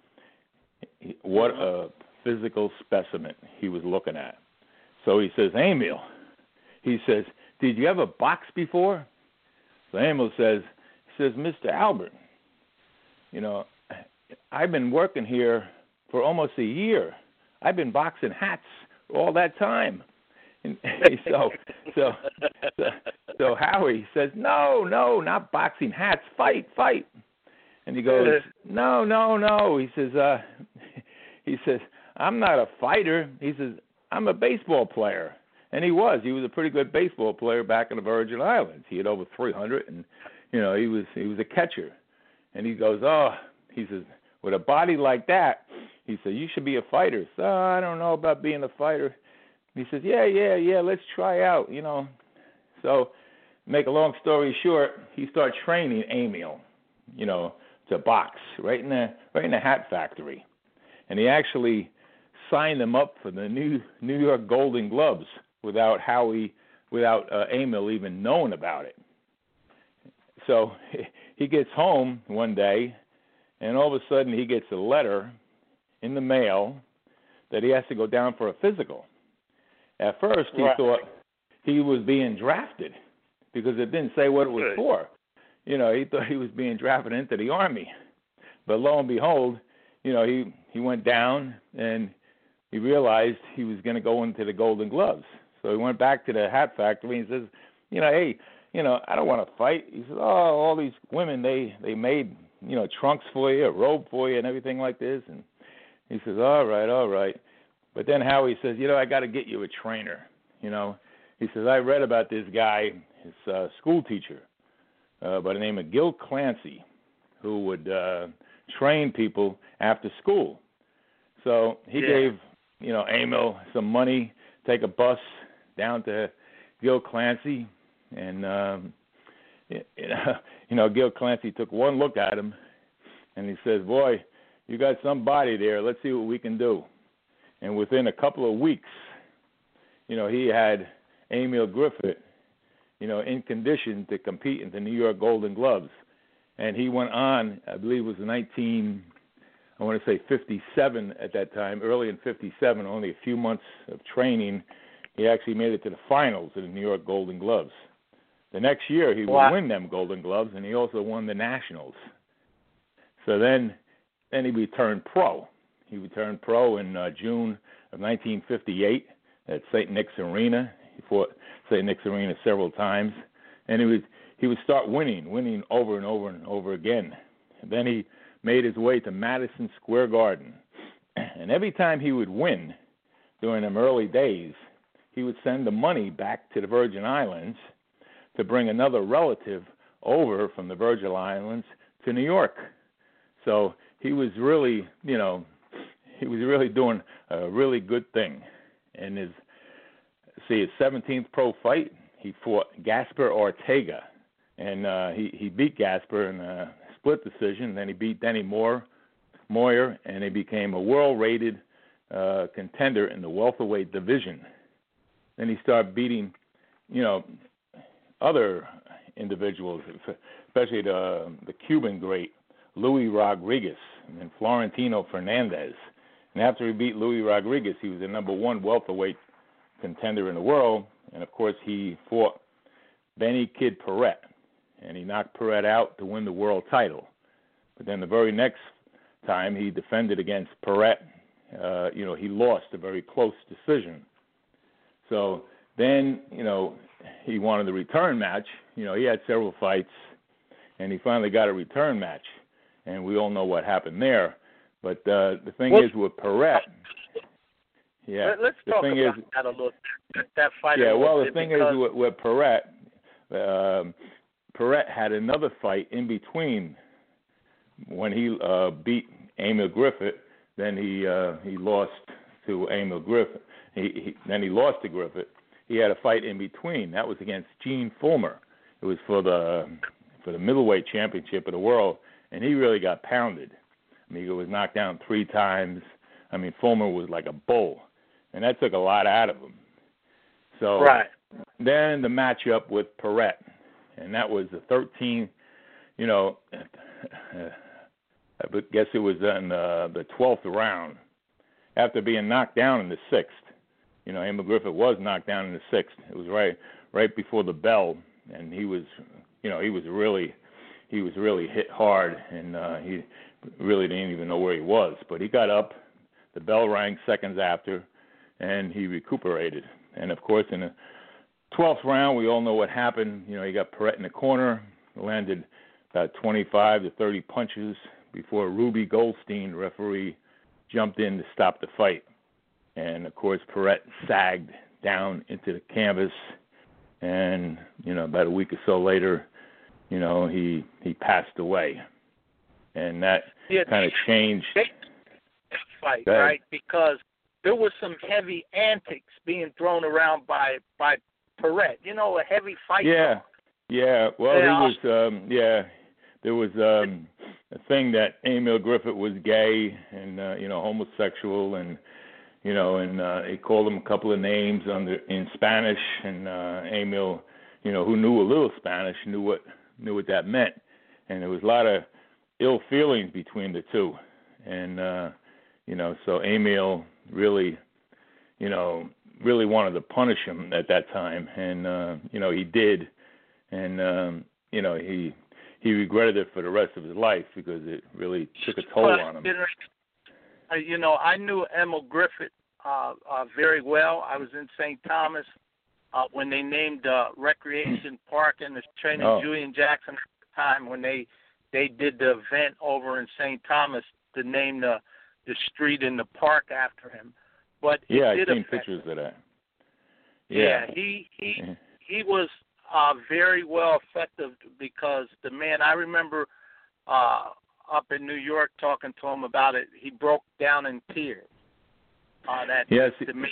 What a physical specimen he was looking at. So he says, Emil, he says, did you ever box before? So Emil says, he says, Mister Albert, you know, I've been working here for almost a year. I've been boxing hats all that time. And so, so, so, so Howie says, no, no, not boxing hats, fight, fight. And he goes, no, no, no. He says, uh, he says, I'm not a fighter. He says, I'm a baseball player. And he was. He was a pretty good baseball player back in the Virgin Islands. He had over three hundred, and, you know, he was he was a catcher. And he goes, oh, he says, with a body like that, he said, you should be a fighter. So I don't know about being a fighter. He says, yeah, yeah, yeah, let's try out, you know. So make a long story short, he started training Emil, you know, to box right in the right in the hat factory. And he actually signed him up for the New New York Golden Gloves without Howie, without uh, Emil even knowing about it. So he gets home one day, and all of a sudden he gets a letter in the mail that he has to go down for a physical. At first he right. thought he was being drafted because it didn't say what it was Good. for. You know, he thought he was being drafted into the Army. But lo and behold, you know, he, he went down and he realized he was going to go into the Golden Gloves. So he went back to the hat factory and says, you know, hey, you know, I don't want to fight. He says, oh, all these women, they, they made, you know, trunks for you, a robe for you and everything like this. And he says, all right, all right. But then Howie says, you know, I got to get you a trainer. You know, he says, I read about this guy, his uh, school teacher, uh, by the name of Gil Clancy, who would uh, train people after school. So he yeah. gave, you know, Emil some money, take a bus down to Gil Clancy, and um, you know, Gil Clancy took one look at him, and he says, "Boy, you got some body there. Let's see what we can do." And within a couple of weeks, you know, he had Emil Griffith, you know, in condition to compete in the New York Golden Gloves, and he went on. I believe it was nineteen. I want to say fifty-seven at that time, early in fifty-seven, only a few months of training, he actually made it to the finals of the New York Golden Gloves. The next year, he wow. would win them Golden Gloves, and he also won the Nationals. So then then he returned pro. He returned pro in uh, June of nineteen fifty-eight at Saint Nick's Arena. He fought Saint Nick's Arena several times, and he would, he would start winning, winning over and over and over again. And then he made his way to Madison Square Garden. And every time he would win during them early days, he would send the money back to the Virgin Islands to bring another relative over from the Virgin Islands to New York. So he was really, you know, he was really doing a really good thing. And his, see, his seventeenth pro fight, he fought Gaspar Ortega. And uh, he, he beat Gaspar in a split decision. Then he beat Denny Moore, Moyer, and he became a world-rated uh, contender in the welterweight division. Then he started beating, you know, other individuals, especially the the Cuban great Louis Rodriguez and Florentino Fernandez. And after he beat Louis Rodriguez, he was the number one welterweight contender in the world. And of course, he fought Benny Kid Paret, and he knocked Paret out to win the world title. But then the very next time he defended against Paret, uh, you know, he lost a very close decision. So then, you know, he wanted a return match. You know, he had several fights, and he finally got a return match. And we all know what happened there. But uh, the thing well, is with Paret, yeah. Let's the talk thing about is, that a little bit. That fight. Yeah, a well, the bit thing because... is with, with Paret, um, Paret had another fight in between when he uh, beat Emil Griffith. Then he uh, he lost to Emil Griffith. He, he, then he lost to Griffith. He had a fight in between. That was against Gene Fullmer. It was for the for the middleweight championship of the world, and he really got pounded. I mean, he was knocked down three times. I mean, Fullmer was like a bull, and that took a lot out of him. So right. Then the matchup with Paret, and that was the thirteenth, you know, I guess it was in uh, the twelfth round. After being knocked down in the sixth, you know, Emil Griffith was knocked down in the sixth. It was right right before the bell, and he was, you know, he was really, he was really hit hard, and uh, he really didn't even know where he was. But he got up, the bell rang seconds after, and he recuperated. And of course, in the twelfth round, we all know what happened. You know, he got Paret in the corner, landed about twenty-five to thirty punches before Ruby Goldstein, referee, jumped in to stop the fight. And, of course, Perret sagged down into the canvas, and, you know, about a week or so later, you know, he, he passed away. And that yeah, kind of changed. That fight, right? Because there was some heavy antics being thrown around by, by Perret. You know, a heavy fight. Yeah, dog. yeah. Well, yeah. he was, um, yeah, there was um, a thing that Emil Griffith was gay and, uh, you know, homosexual, and, you know, and uh, he called him a couple of names under in Spanish, and uh, Emil, you know, who knew a little Spanish, knew what knew what that meant, and there was a lot of ill feelings between the two, and uh, you know, so Emil really, you know, really wanted to punish him at that time, and uh, you know, he did, and um, you know, he he regretted it for the rest of his life because it really took a toll but, on him. You know, I knew Emil Griffith uh, uh, very well. I was in Saint Thomas uh, when they named uh, Recreation Park and the training Oh. Julian Jackson at the time when they they did the event over in Saint Thomas to name the the street in the park after him. But it Yeah, did I've seen affect pictures him. of that. Yeah, Yeah, he he Mhm. he was uh, very well effective because the man, I remember uh, up in New York talking to him about it, he broke down in tears. Uh, that Yes, the man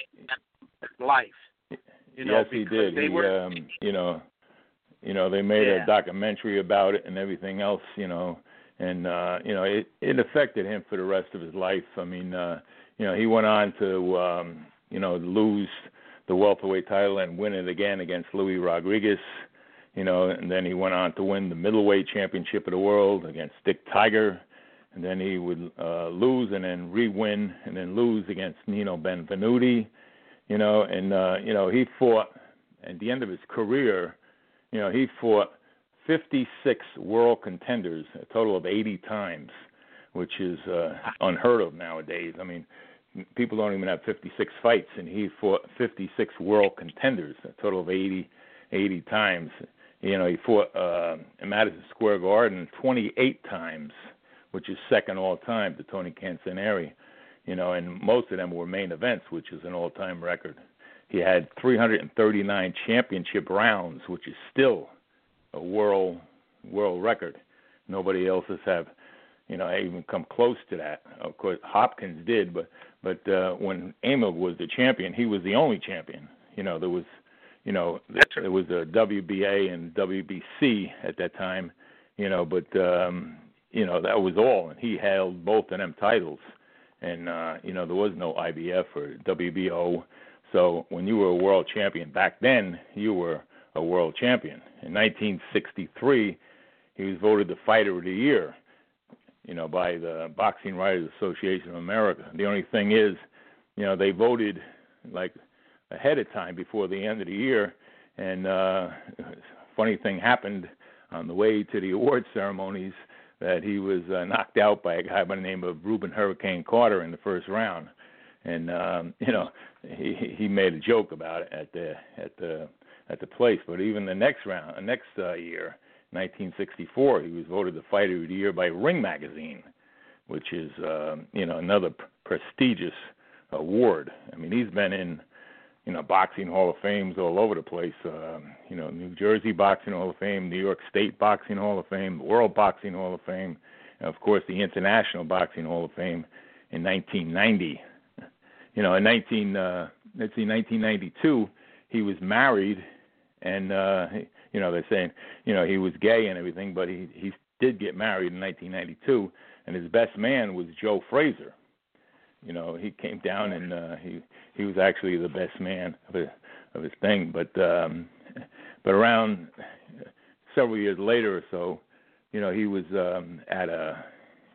life. You know, yes, he because did. They He, were, um, you know, you know, they made Yeah. a documentary about it and everything else, you know, and uh, you know, it it affected him for the rest of his life. I mean, uh, you know, he went on to, um, you know, lose the welterweight title and win it again against Louis Rodriguez, you know, and then he went on to win the middleweight championship of the world against Dick Tiger, and then he would uh, lose and then re-win and then lose against Nino Benvenuti, you know, and uh, you know, he fought at the end of his career, you know, he fought fifty-six world contenders, a total of eighty times, which is uh, unheard of nowadays. I mean, people don't even have fifty-six fights, and he fought fifty-six world contenders, a total of eighty, eighty times. You know, he fought uh, in Madison Square Garden twenty-eight times, which is second all time to Tony Canzoneri. You know, and most of them were main events, which is an all-time record. He had three hundred thirty-nine championship rounds, which is still a world world record. Nobody else has have, you know, even come close to that. Of course, Hopkins did, but but uh, when Emil was the champion, he was the only champion. You know, there was, you know, there was a W B A and W B C at that time. You know, but um, you know, that was all, and he held both of them titles. And uh, you know, there was no I B F or W B O. So when you were a world champion back then, you were a world champion. In nineteen sixty-three, he was voted the Fighter of the Year, you know, by the Boxing Writers Association of America. The only thing is, you know, they voted like ahead of time before the end of the year, and uh, a funny thing happened on the way to the award ceremonies that he was uh, knocked out by a guy by the name of Reuben Hurricane Carter in the first round. And um, you know, he he made a joke about it at the at the at the place. But even the next round, the next uh, year, nineteen sixty-four, he was voted the Fighter of the Year by Ring Magazine, which is um, you know, another p- prestigious award. I mean, he's been in, you know, Boxing Hall of Fames all over the place. Uh, you know, New Jersey Boxing Hall of Fame, New York State Boxing Hall of Fame, World Boxing Hall of Fame, and of course the International Boxing Hall of Fame in nineteen ninety. You know, in nineteen uh, let's see, nineteen ninety-two, he was married, and uh, he, you know, they're saying, you know, he was gay and everything, but he he did get married in nineteen ninety-two, and his best man was Joe Frazier. You know, he came down and uh, he he was actually the best man of his of his thing. But um, but around several years later or so, you know, he was um, at a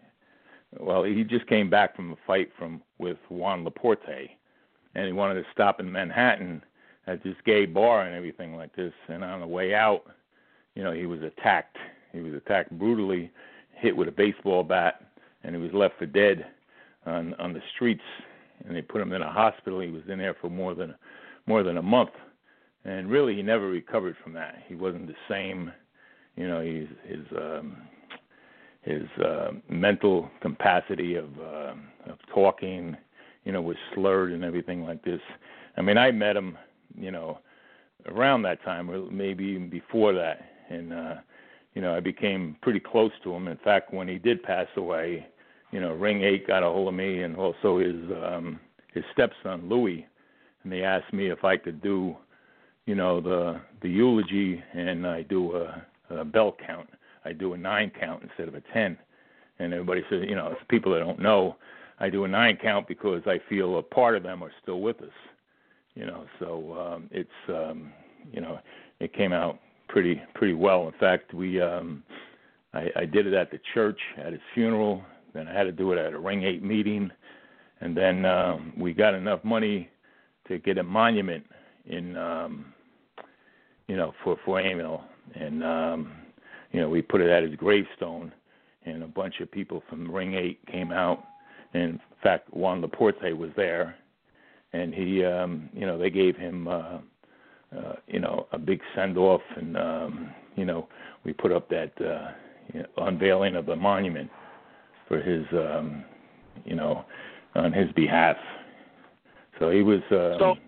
well, he just came back from a fight from with Juan Laporte, and he wanted to stop in Manhattan at this gay bar and everything like this. And on the way out, you know, he was attacked. He was attacked brutally, hit with a baseball bat, and he was left for dead on on the streets. And they put him in a hospital. He was in there for more than more than a month, and really he never recovered from that. He wasn't the same. You know, his his um, his uh, mental capacity of uh, of talking, you know, was slurred and everything like this. I mean, I met him, you know, around that time, or maybe even before that, and uh, you know, I became pretty close to him. In fact, when he did pass away, you know, Ring eight got a hold of me, and also his um, his stepson Louis, and they asked me if I could do, you know, the the eulogy, and I do a, a bell count. I do a nine count instead of a ten. And everybody says, you know, people that don't know, I do a nine count because I feel a part of them are still with us. You know, so um, it's, um, you know, it came out pretty pretty well. In fact, we um, I, I did it at the church at his funeral. Then I had to do it at a Ring eight meeting, and then um, we got enough money to get a monument in, um, you know, for for Emil, and um, you know, we put it at his gravestone, and a bunch of people from Ring eight came out. And in fact, Juan Laporte was there, and he, um, you know, they gave him, uh, uh, you know, a big send-off, and um, you know, we put up that uh, you know, unveiling of the monument for his, um, you know, on his behalf. So he was. Um, so,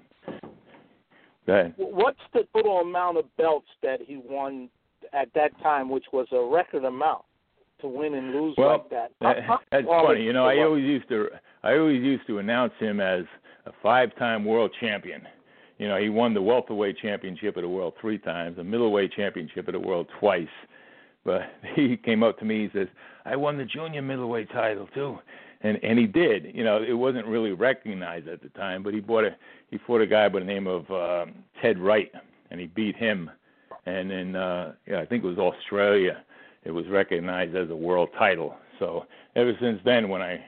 go ahead. What's the total amount of belts that he won at that time, which was a record amount to win and lose well, like that? that that's funny. You know, I always used to, I always used to announce him as a five-time world champion. You know, he won the welterweight championship of the world three times, the middleweight championship of the world twice. But he came up to me, he says, I won the junior middleweight title too. And and he did. You know, it wasn't really recognized at the time, but he bought a he fought a guy by the name of uh, Ted Wright, and he beat him. And in uh, yeah, I think it was Australia, it was recognized as a world title. So ever since then, when I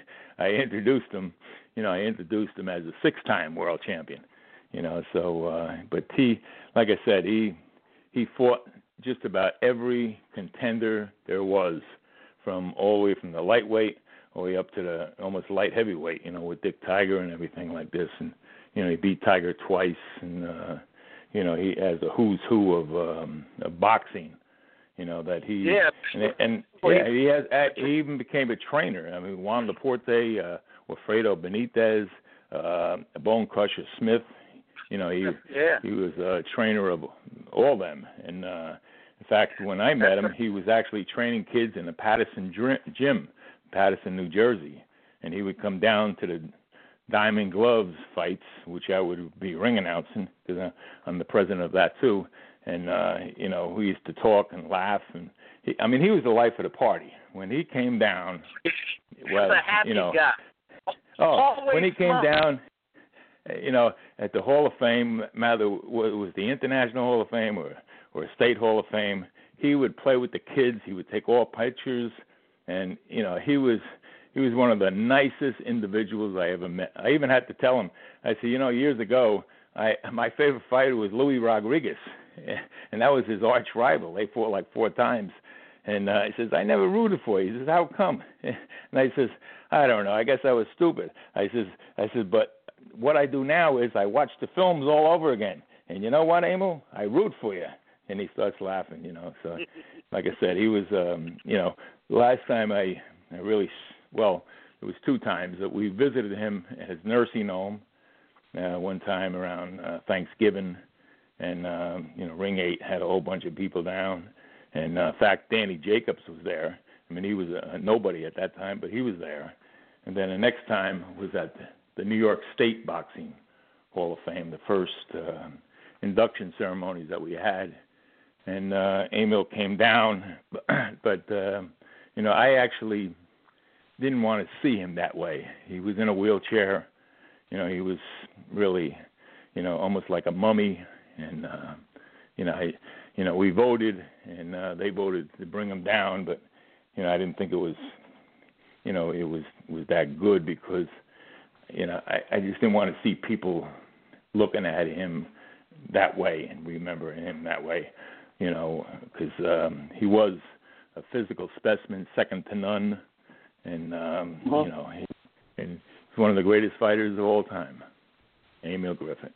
I introduced him, you know, I introduced him as a six-time world champion. You know, so uh, but he, like I said, he he fought just about every contender there was, from all the way from the lightweight all the way up to the almost light heavyweight, you know, with Dick Tiger and everything like this. And, you know, he beat Tiger twice, and, uh, you know, he has a who's who of, um, of boxing, you know, that he, yeah. and, and yeah, he has, he even became a trainer. I mean, Juan Laporte, uh, Wilfredo Benitez, uh, Bone Crusher Smith, you know, he, yeah. he was a trainer of all of them. And, uh, in fact, when I met him, he was actually training kids in the Patterson gym, Patterson, New Jersey, and he would come down to the Diamond Gloves fights, which I would be ring announcing because I'm the president of that too. And uh, you know, we used to talk and laugh, and he, I mean, he was the life of the party. When he came down, well, a happy you know, guy. oh, Always when he came smart. down, you know, at the Hall of Fame, whether it was the International Hall of Fame or or a State Hall of Fame, he would play with the kids. He would take all pictures. And, you know, he was he was one of the nicest individuals I ever met. I even had to tell him, I said, you know, years ago, I my favorite fighter was Louis Rodriguez, and that was his arch rival. They fought like four times. And uh, he says, I never rooted for you. He says, how come? And I says, I don't know. I guess I was stupid. I says, I says, but what I do now is I watch the films all over again. And you know what, Emil? I root for you. And he starts laughing, you know. So, like I said, he was, um, you know, the last time I, I really, well, it was two times that we visited him at his nursing home. Uh, one time around uh, Thanksgiving, and um, you know, Ring eight had a whole bunch of people down. And uh, in fact, Danny Jacobs was there. I mean, he was a, a nobody at that time, but he was there. And then the next time was at the New York State Boxing Hall of Fame, the first uh, induction ceremonies that we had. And uh, Emil came down, but, uh, you know, I actually didn't want to see him that way. He was in a wheelchair. You know, he was really, you know, almost like a mummy. And, uh, you know, I, you know, we voted, and uh, they voted to bring him down. But, you know, I didn't think it was, you know, it was, was that good because, you know, I, I just didn't want to see people looking at him that way and remembering him that way. You know, because um, he was a physical specimen, second to none, and um, uh-huh. you know, he, and he's one of the greatest fighters of all time, Emil Griffith.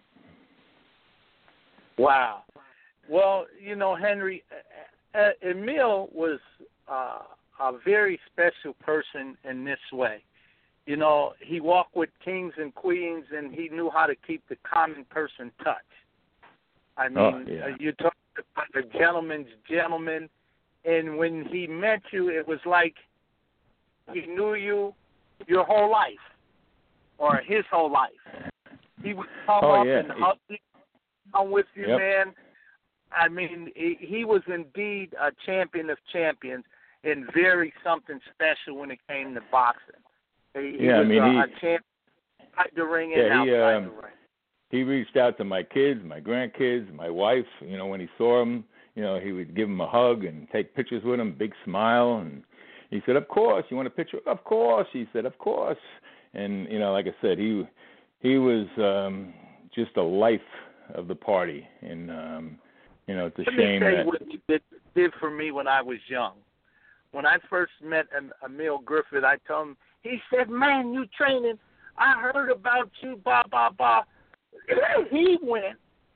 Wow. Well, you know, Henry, uh, Emil was uh, a very special person in this way. You know, he walked with kings and queens, and he knew how to keep the common person touched. I mean, oh, yeah. uh, you talk about a gentleman's gentleman, and when he met you, it was like he knew you your whole life, or his whole life. He would come oh, up yeah. and hug you, come with you, yep. man. I mean, he, he was indeed a champion of champions, and very something special when it came to boxing. He, he yeah, was I mean, a, he, a champion inside the ring and yeah, he, outside um, the ring. He reached out to my kids, my grandkids, my wife. You know, when he saw them, you know, he would give them a hug and take pictures with them, big smile. And he said, of course, you want a picture? Of course. He said, of course. And, you know, like I said, he he was um, just a life of the party. And, um, you know, it's a Let shame me tell that... you what he did, did for me when I was young. When I first met Emil Griffith, I told him, he said, man, you training. I heard about you, blah, blah, blah. He went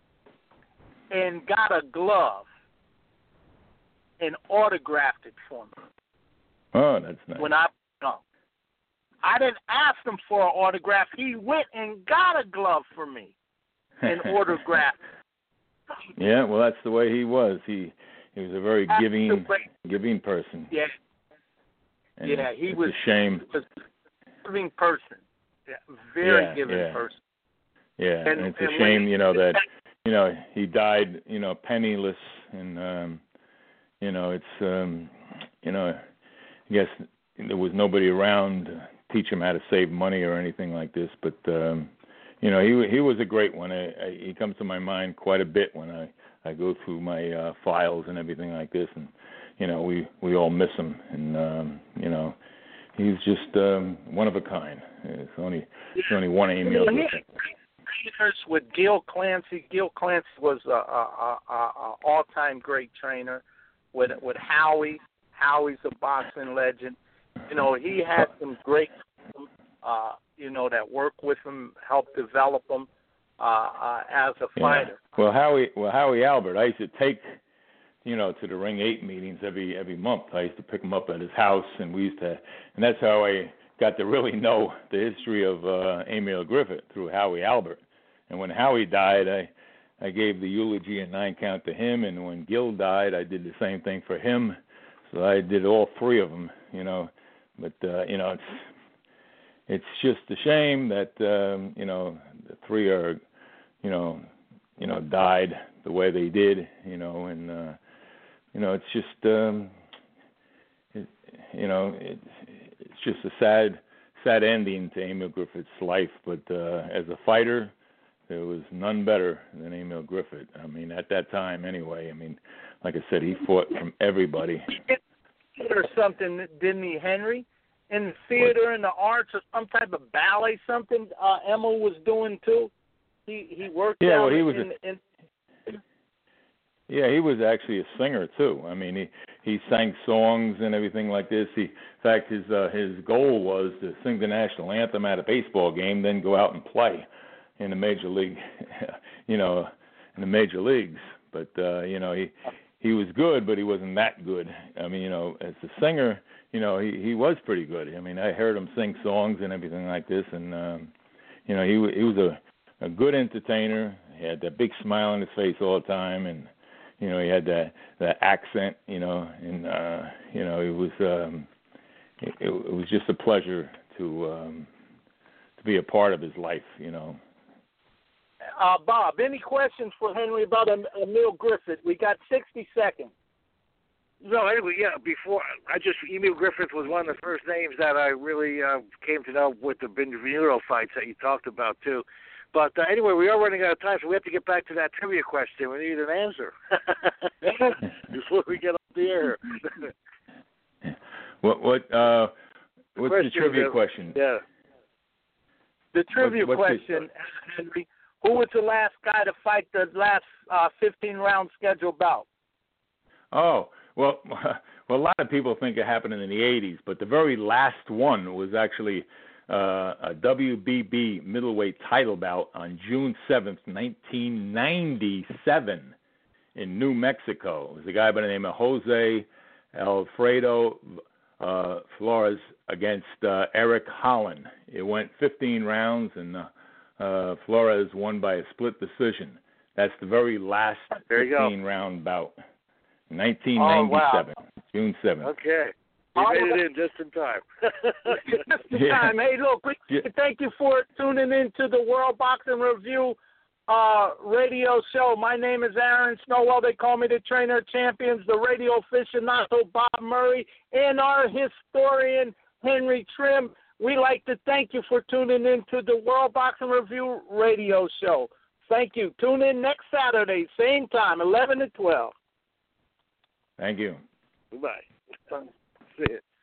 and got a glove and autographed it for me. Oh, that's nice. When I no, I didn't ask him for an autograph. He went and got a glove for me and autographed it. Yeah, well, that's the way he was. He he was a very that's giving giving person. Yeah. And yeah, he it's was a shame. a giving person. Yeah, very yeah, giving yeah. person. Yeah, and, and it's a and shame, you know, that you know he died, you know, penniless, and um, you know, it's um, you know, I guess there was nobody around to teach him how to save money or anything like this, but um, you know, he he was a great one. I, I, he comes to my mind quite a bit when I, I go through my uh, files and everything like this, and you know, we, we all miss him, and um, you know, he's just um, one of a kind. It's only there's only one Emil Griffith. With Gil Clancy, Gil Clancy was a, a, a, a all-time great trainer. With with Howie, Howie's a boxing legend. You know, he had some great, uh, you know, that work with him, helped develop him uh, uh, as a fighter. Yeah. Well, Howie, well, Howie Albert, I used to take, you know, to the Ring Eight meetings every every month. I used to pick him up at his house, and we used to, and that's how I got to really know the history of uh, Emil Griffith through Howie Albert. And when Howie died, I I gave the eulogy and nine count to him, and when Gil died, I did the same thing for him. So I did all three of them, you know. But uh, you know, it's it's just a shame that um, you know the three are, you know, you know died the way they did, you know, and uh, you know it's just um, it, you know it, it's just a sad sad ending to Emil Griffith's life. But uh, as a fighter, there was none better than Emil Griffith. I mean, at that time, anyway. I mean, like I said, he fought from everybody. Or something, didn't he, Henry? In the theater and the arts, or some type of ballet, something uh, Emma was doing too. He he worked. Yeah, out well, he was. In, a, in... Yeah, he was actually a singer too. I mean, he he sang songs and everything like this. He, in fact, his uh, his goal was to sing the national anthem at a baseball game, then go out and play in the major league, you know, in the major leagues. But uh, you know, he he was good, but he wasn't that good. I mean, you know, as a singer, you know, he he was pretty good. I mean, I heard him sing songs and everything like this, and um, you know, he he was a a good entertainer. He had that big smile on his face all the time, and you know, he had that that accent, you know, and uh, you know, it was um, it, it was just a pleasure to um, to be a part of his life, you know. Uh, Bob, any questions for Henry about Emil Griffith? We got sixty seconds. No, anyway, yeah, before, I just, Emil Griffith was one of the first names that I really uh, came to know with the Benvenuto fights that you talked about, too. But uh, anyway, we are running out of time, so we have to get back to that trivia question. We need an answer before we get off the air. what, what, uh, what's question, the trivia uh, question? Yeah. The trivia what's, what's question, the, Henry, who was the last guy to fight the last uh, fifteen-round scheduled bout? Oh, well, well, a lot of people think it happened in the eighties, but the very last one was actually uh, a W B B middleweight title bout on June seventh, nineteen ninety-seven in New Mexico. It was a guy by the name of Jose Alfredo uh, Flores against uh, Eric Holland. It went fifteen rounds, and uh, uh, Flores won by a split decision. That's the very last fifteen-round bout. nineteen ninety-seven, oh, wow. June seventh. Okay. We Oh, made it in just in time. just in Yeah. time. Hey, look, we Yeah. thank you for tuning in to the World Boxing Review uh, radio show. My name is Aaron Snowell. They call me the Trainer of Champions, the radio aficionado Bob Murray, and our historian Henry Trim. We like to thank you for tuning in to the World Boxing Review radio show. Thank you. Tune in next Saturday, same time, eleven to twelve. Thank you. Goodbye. See you.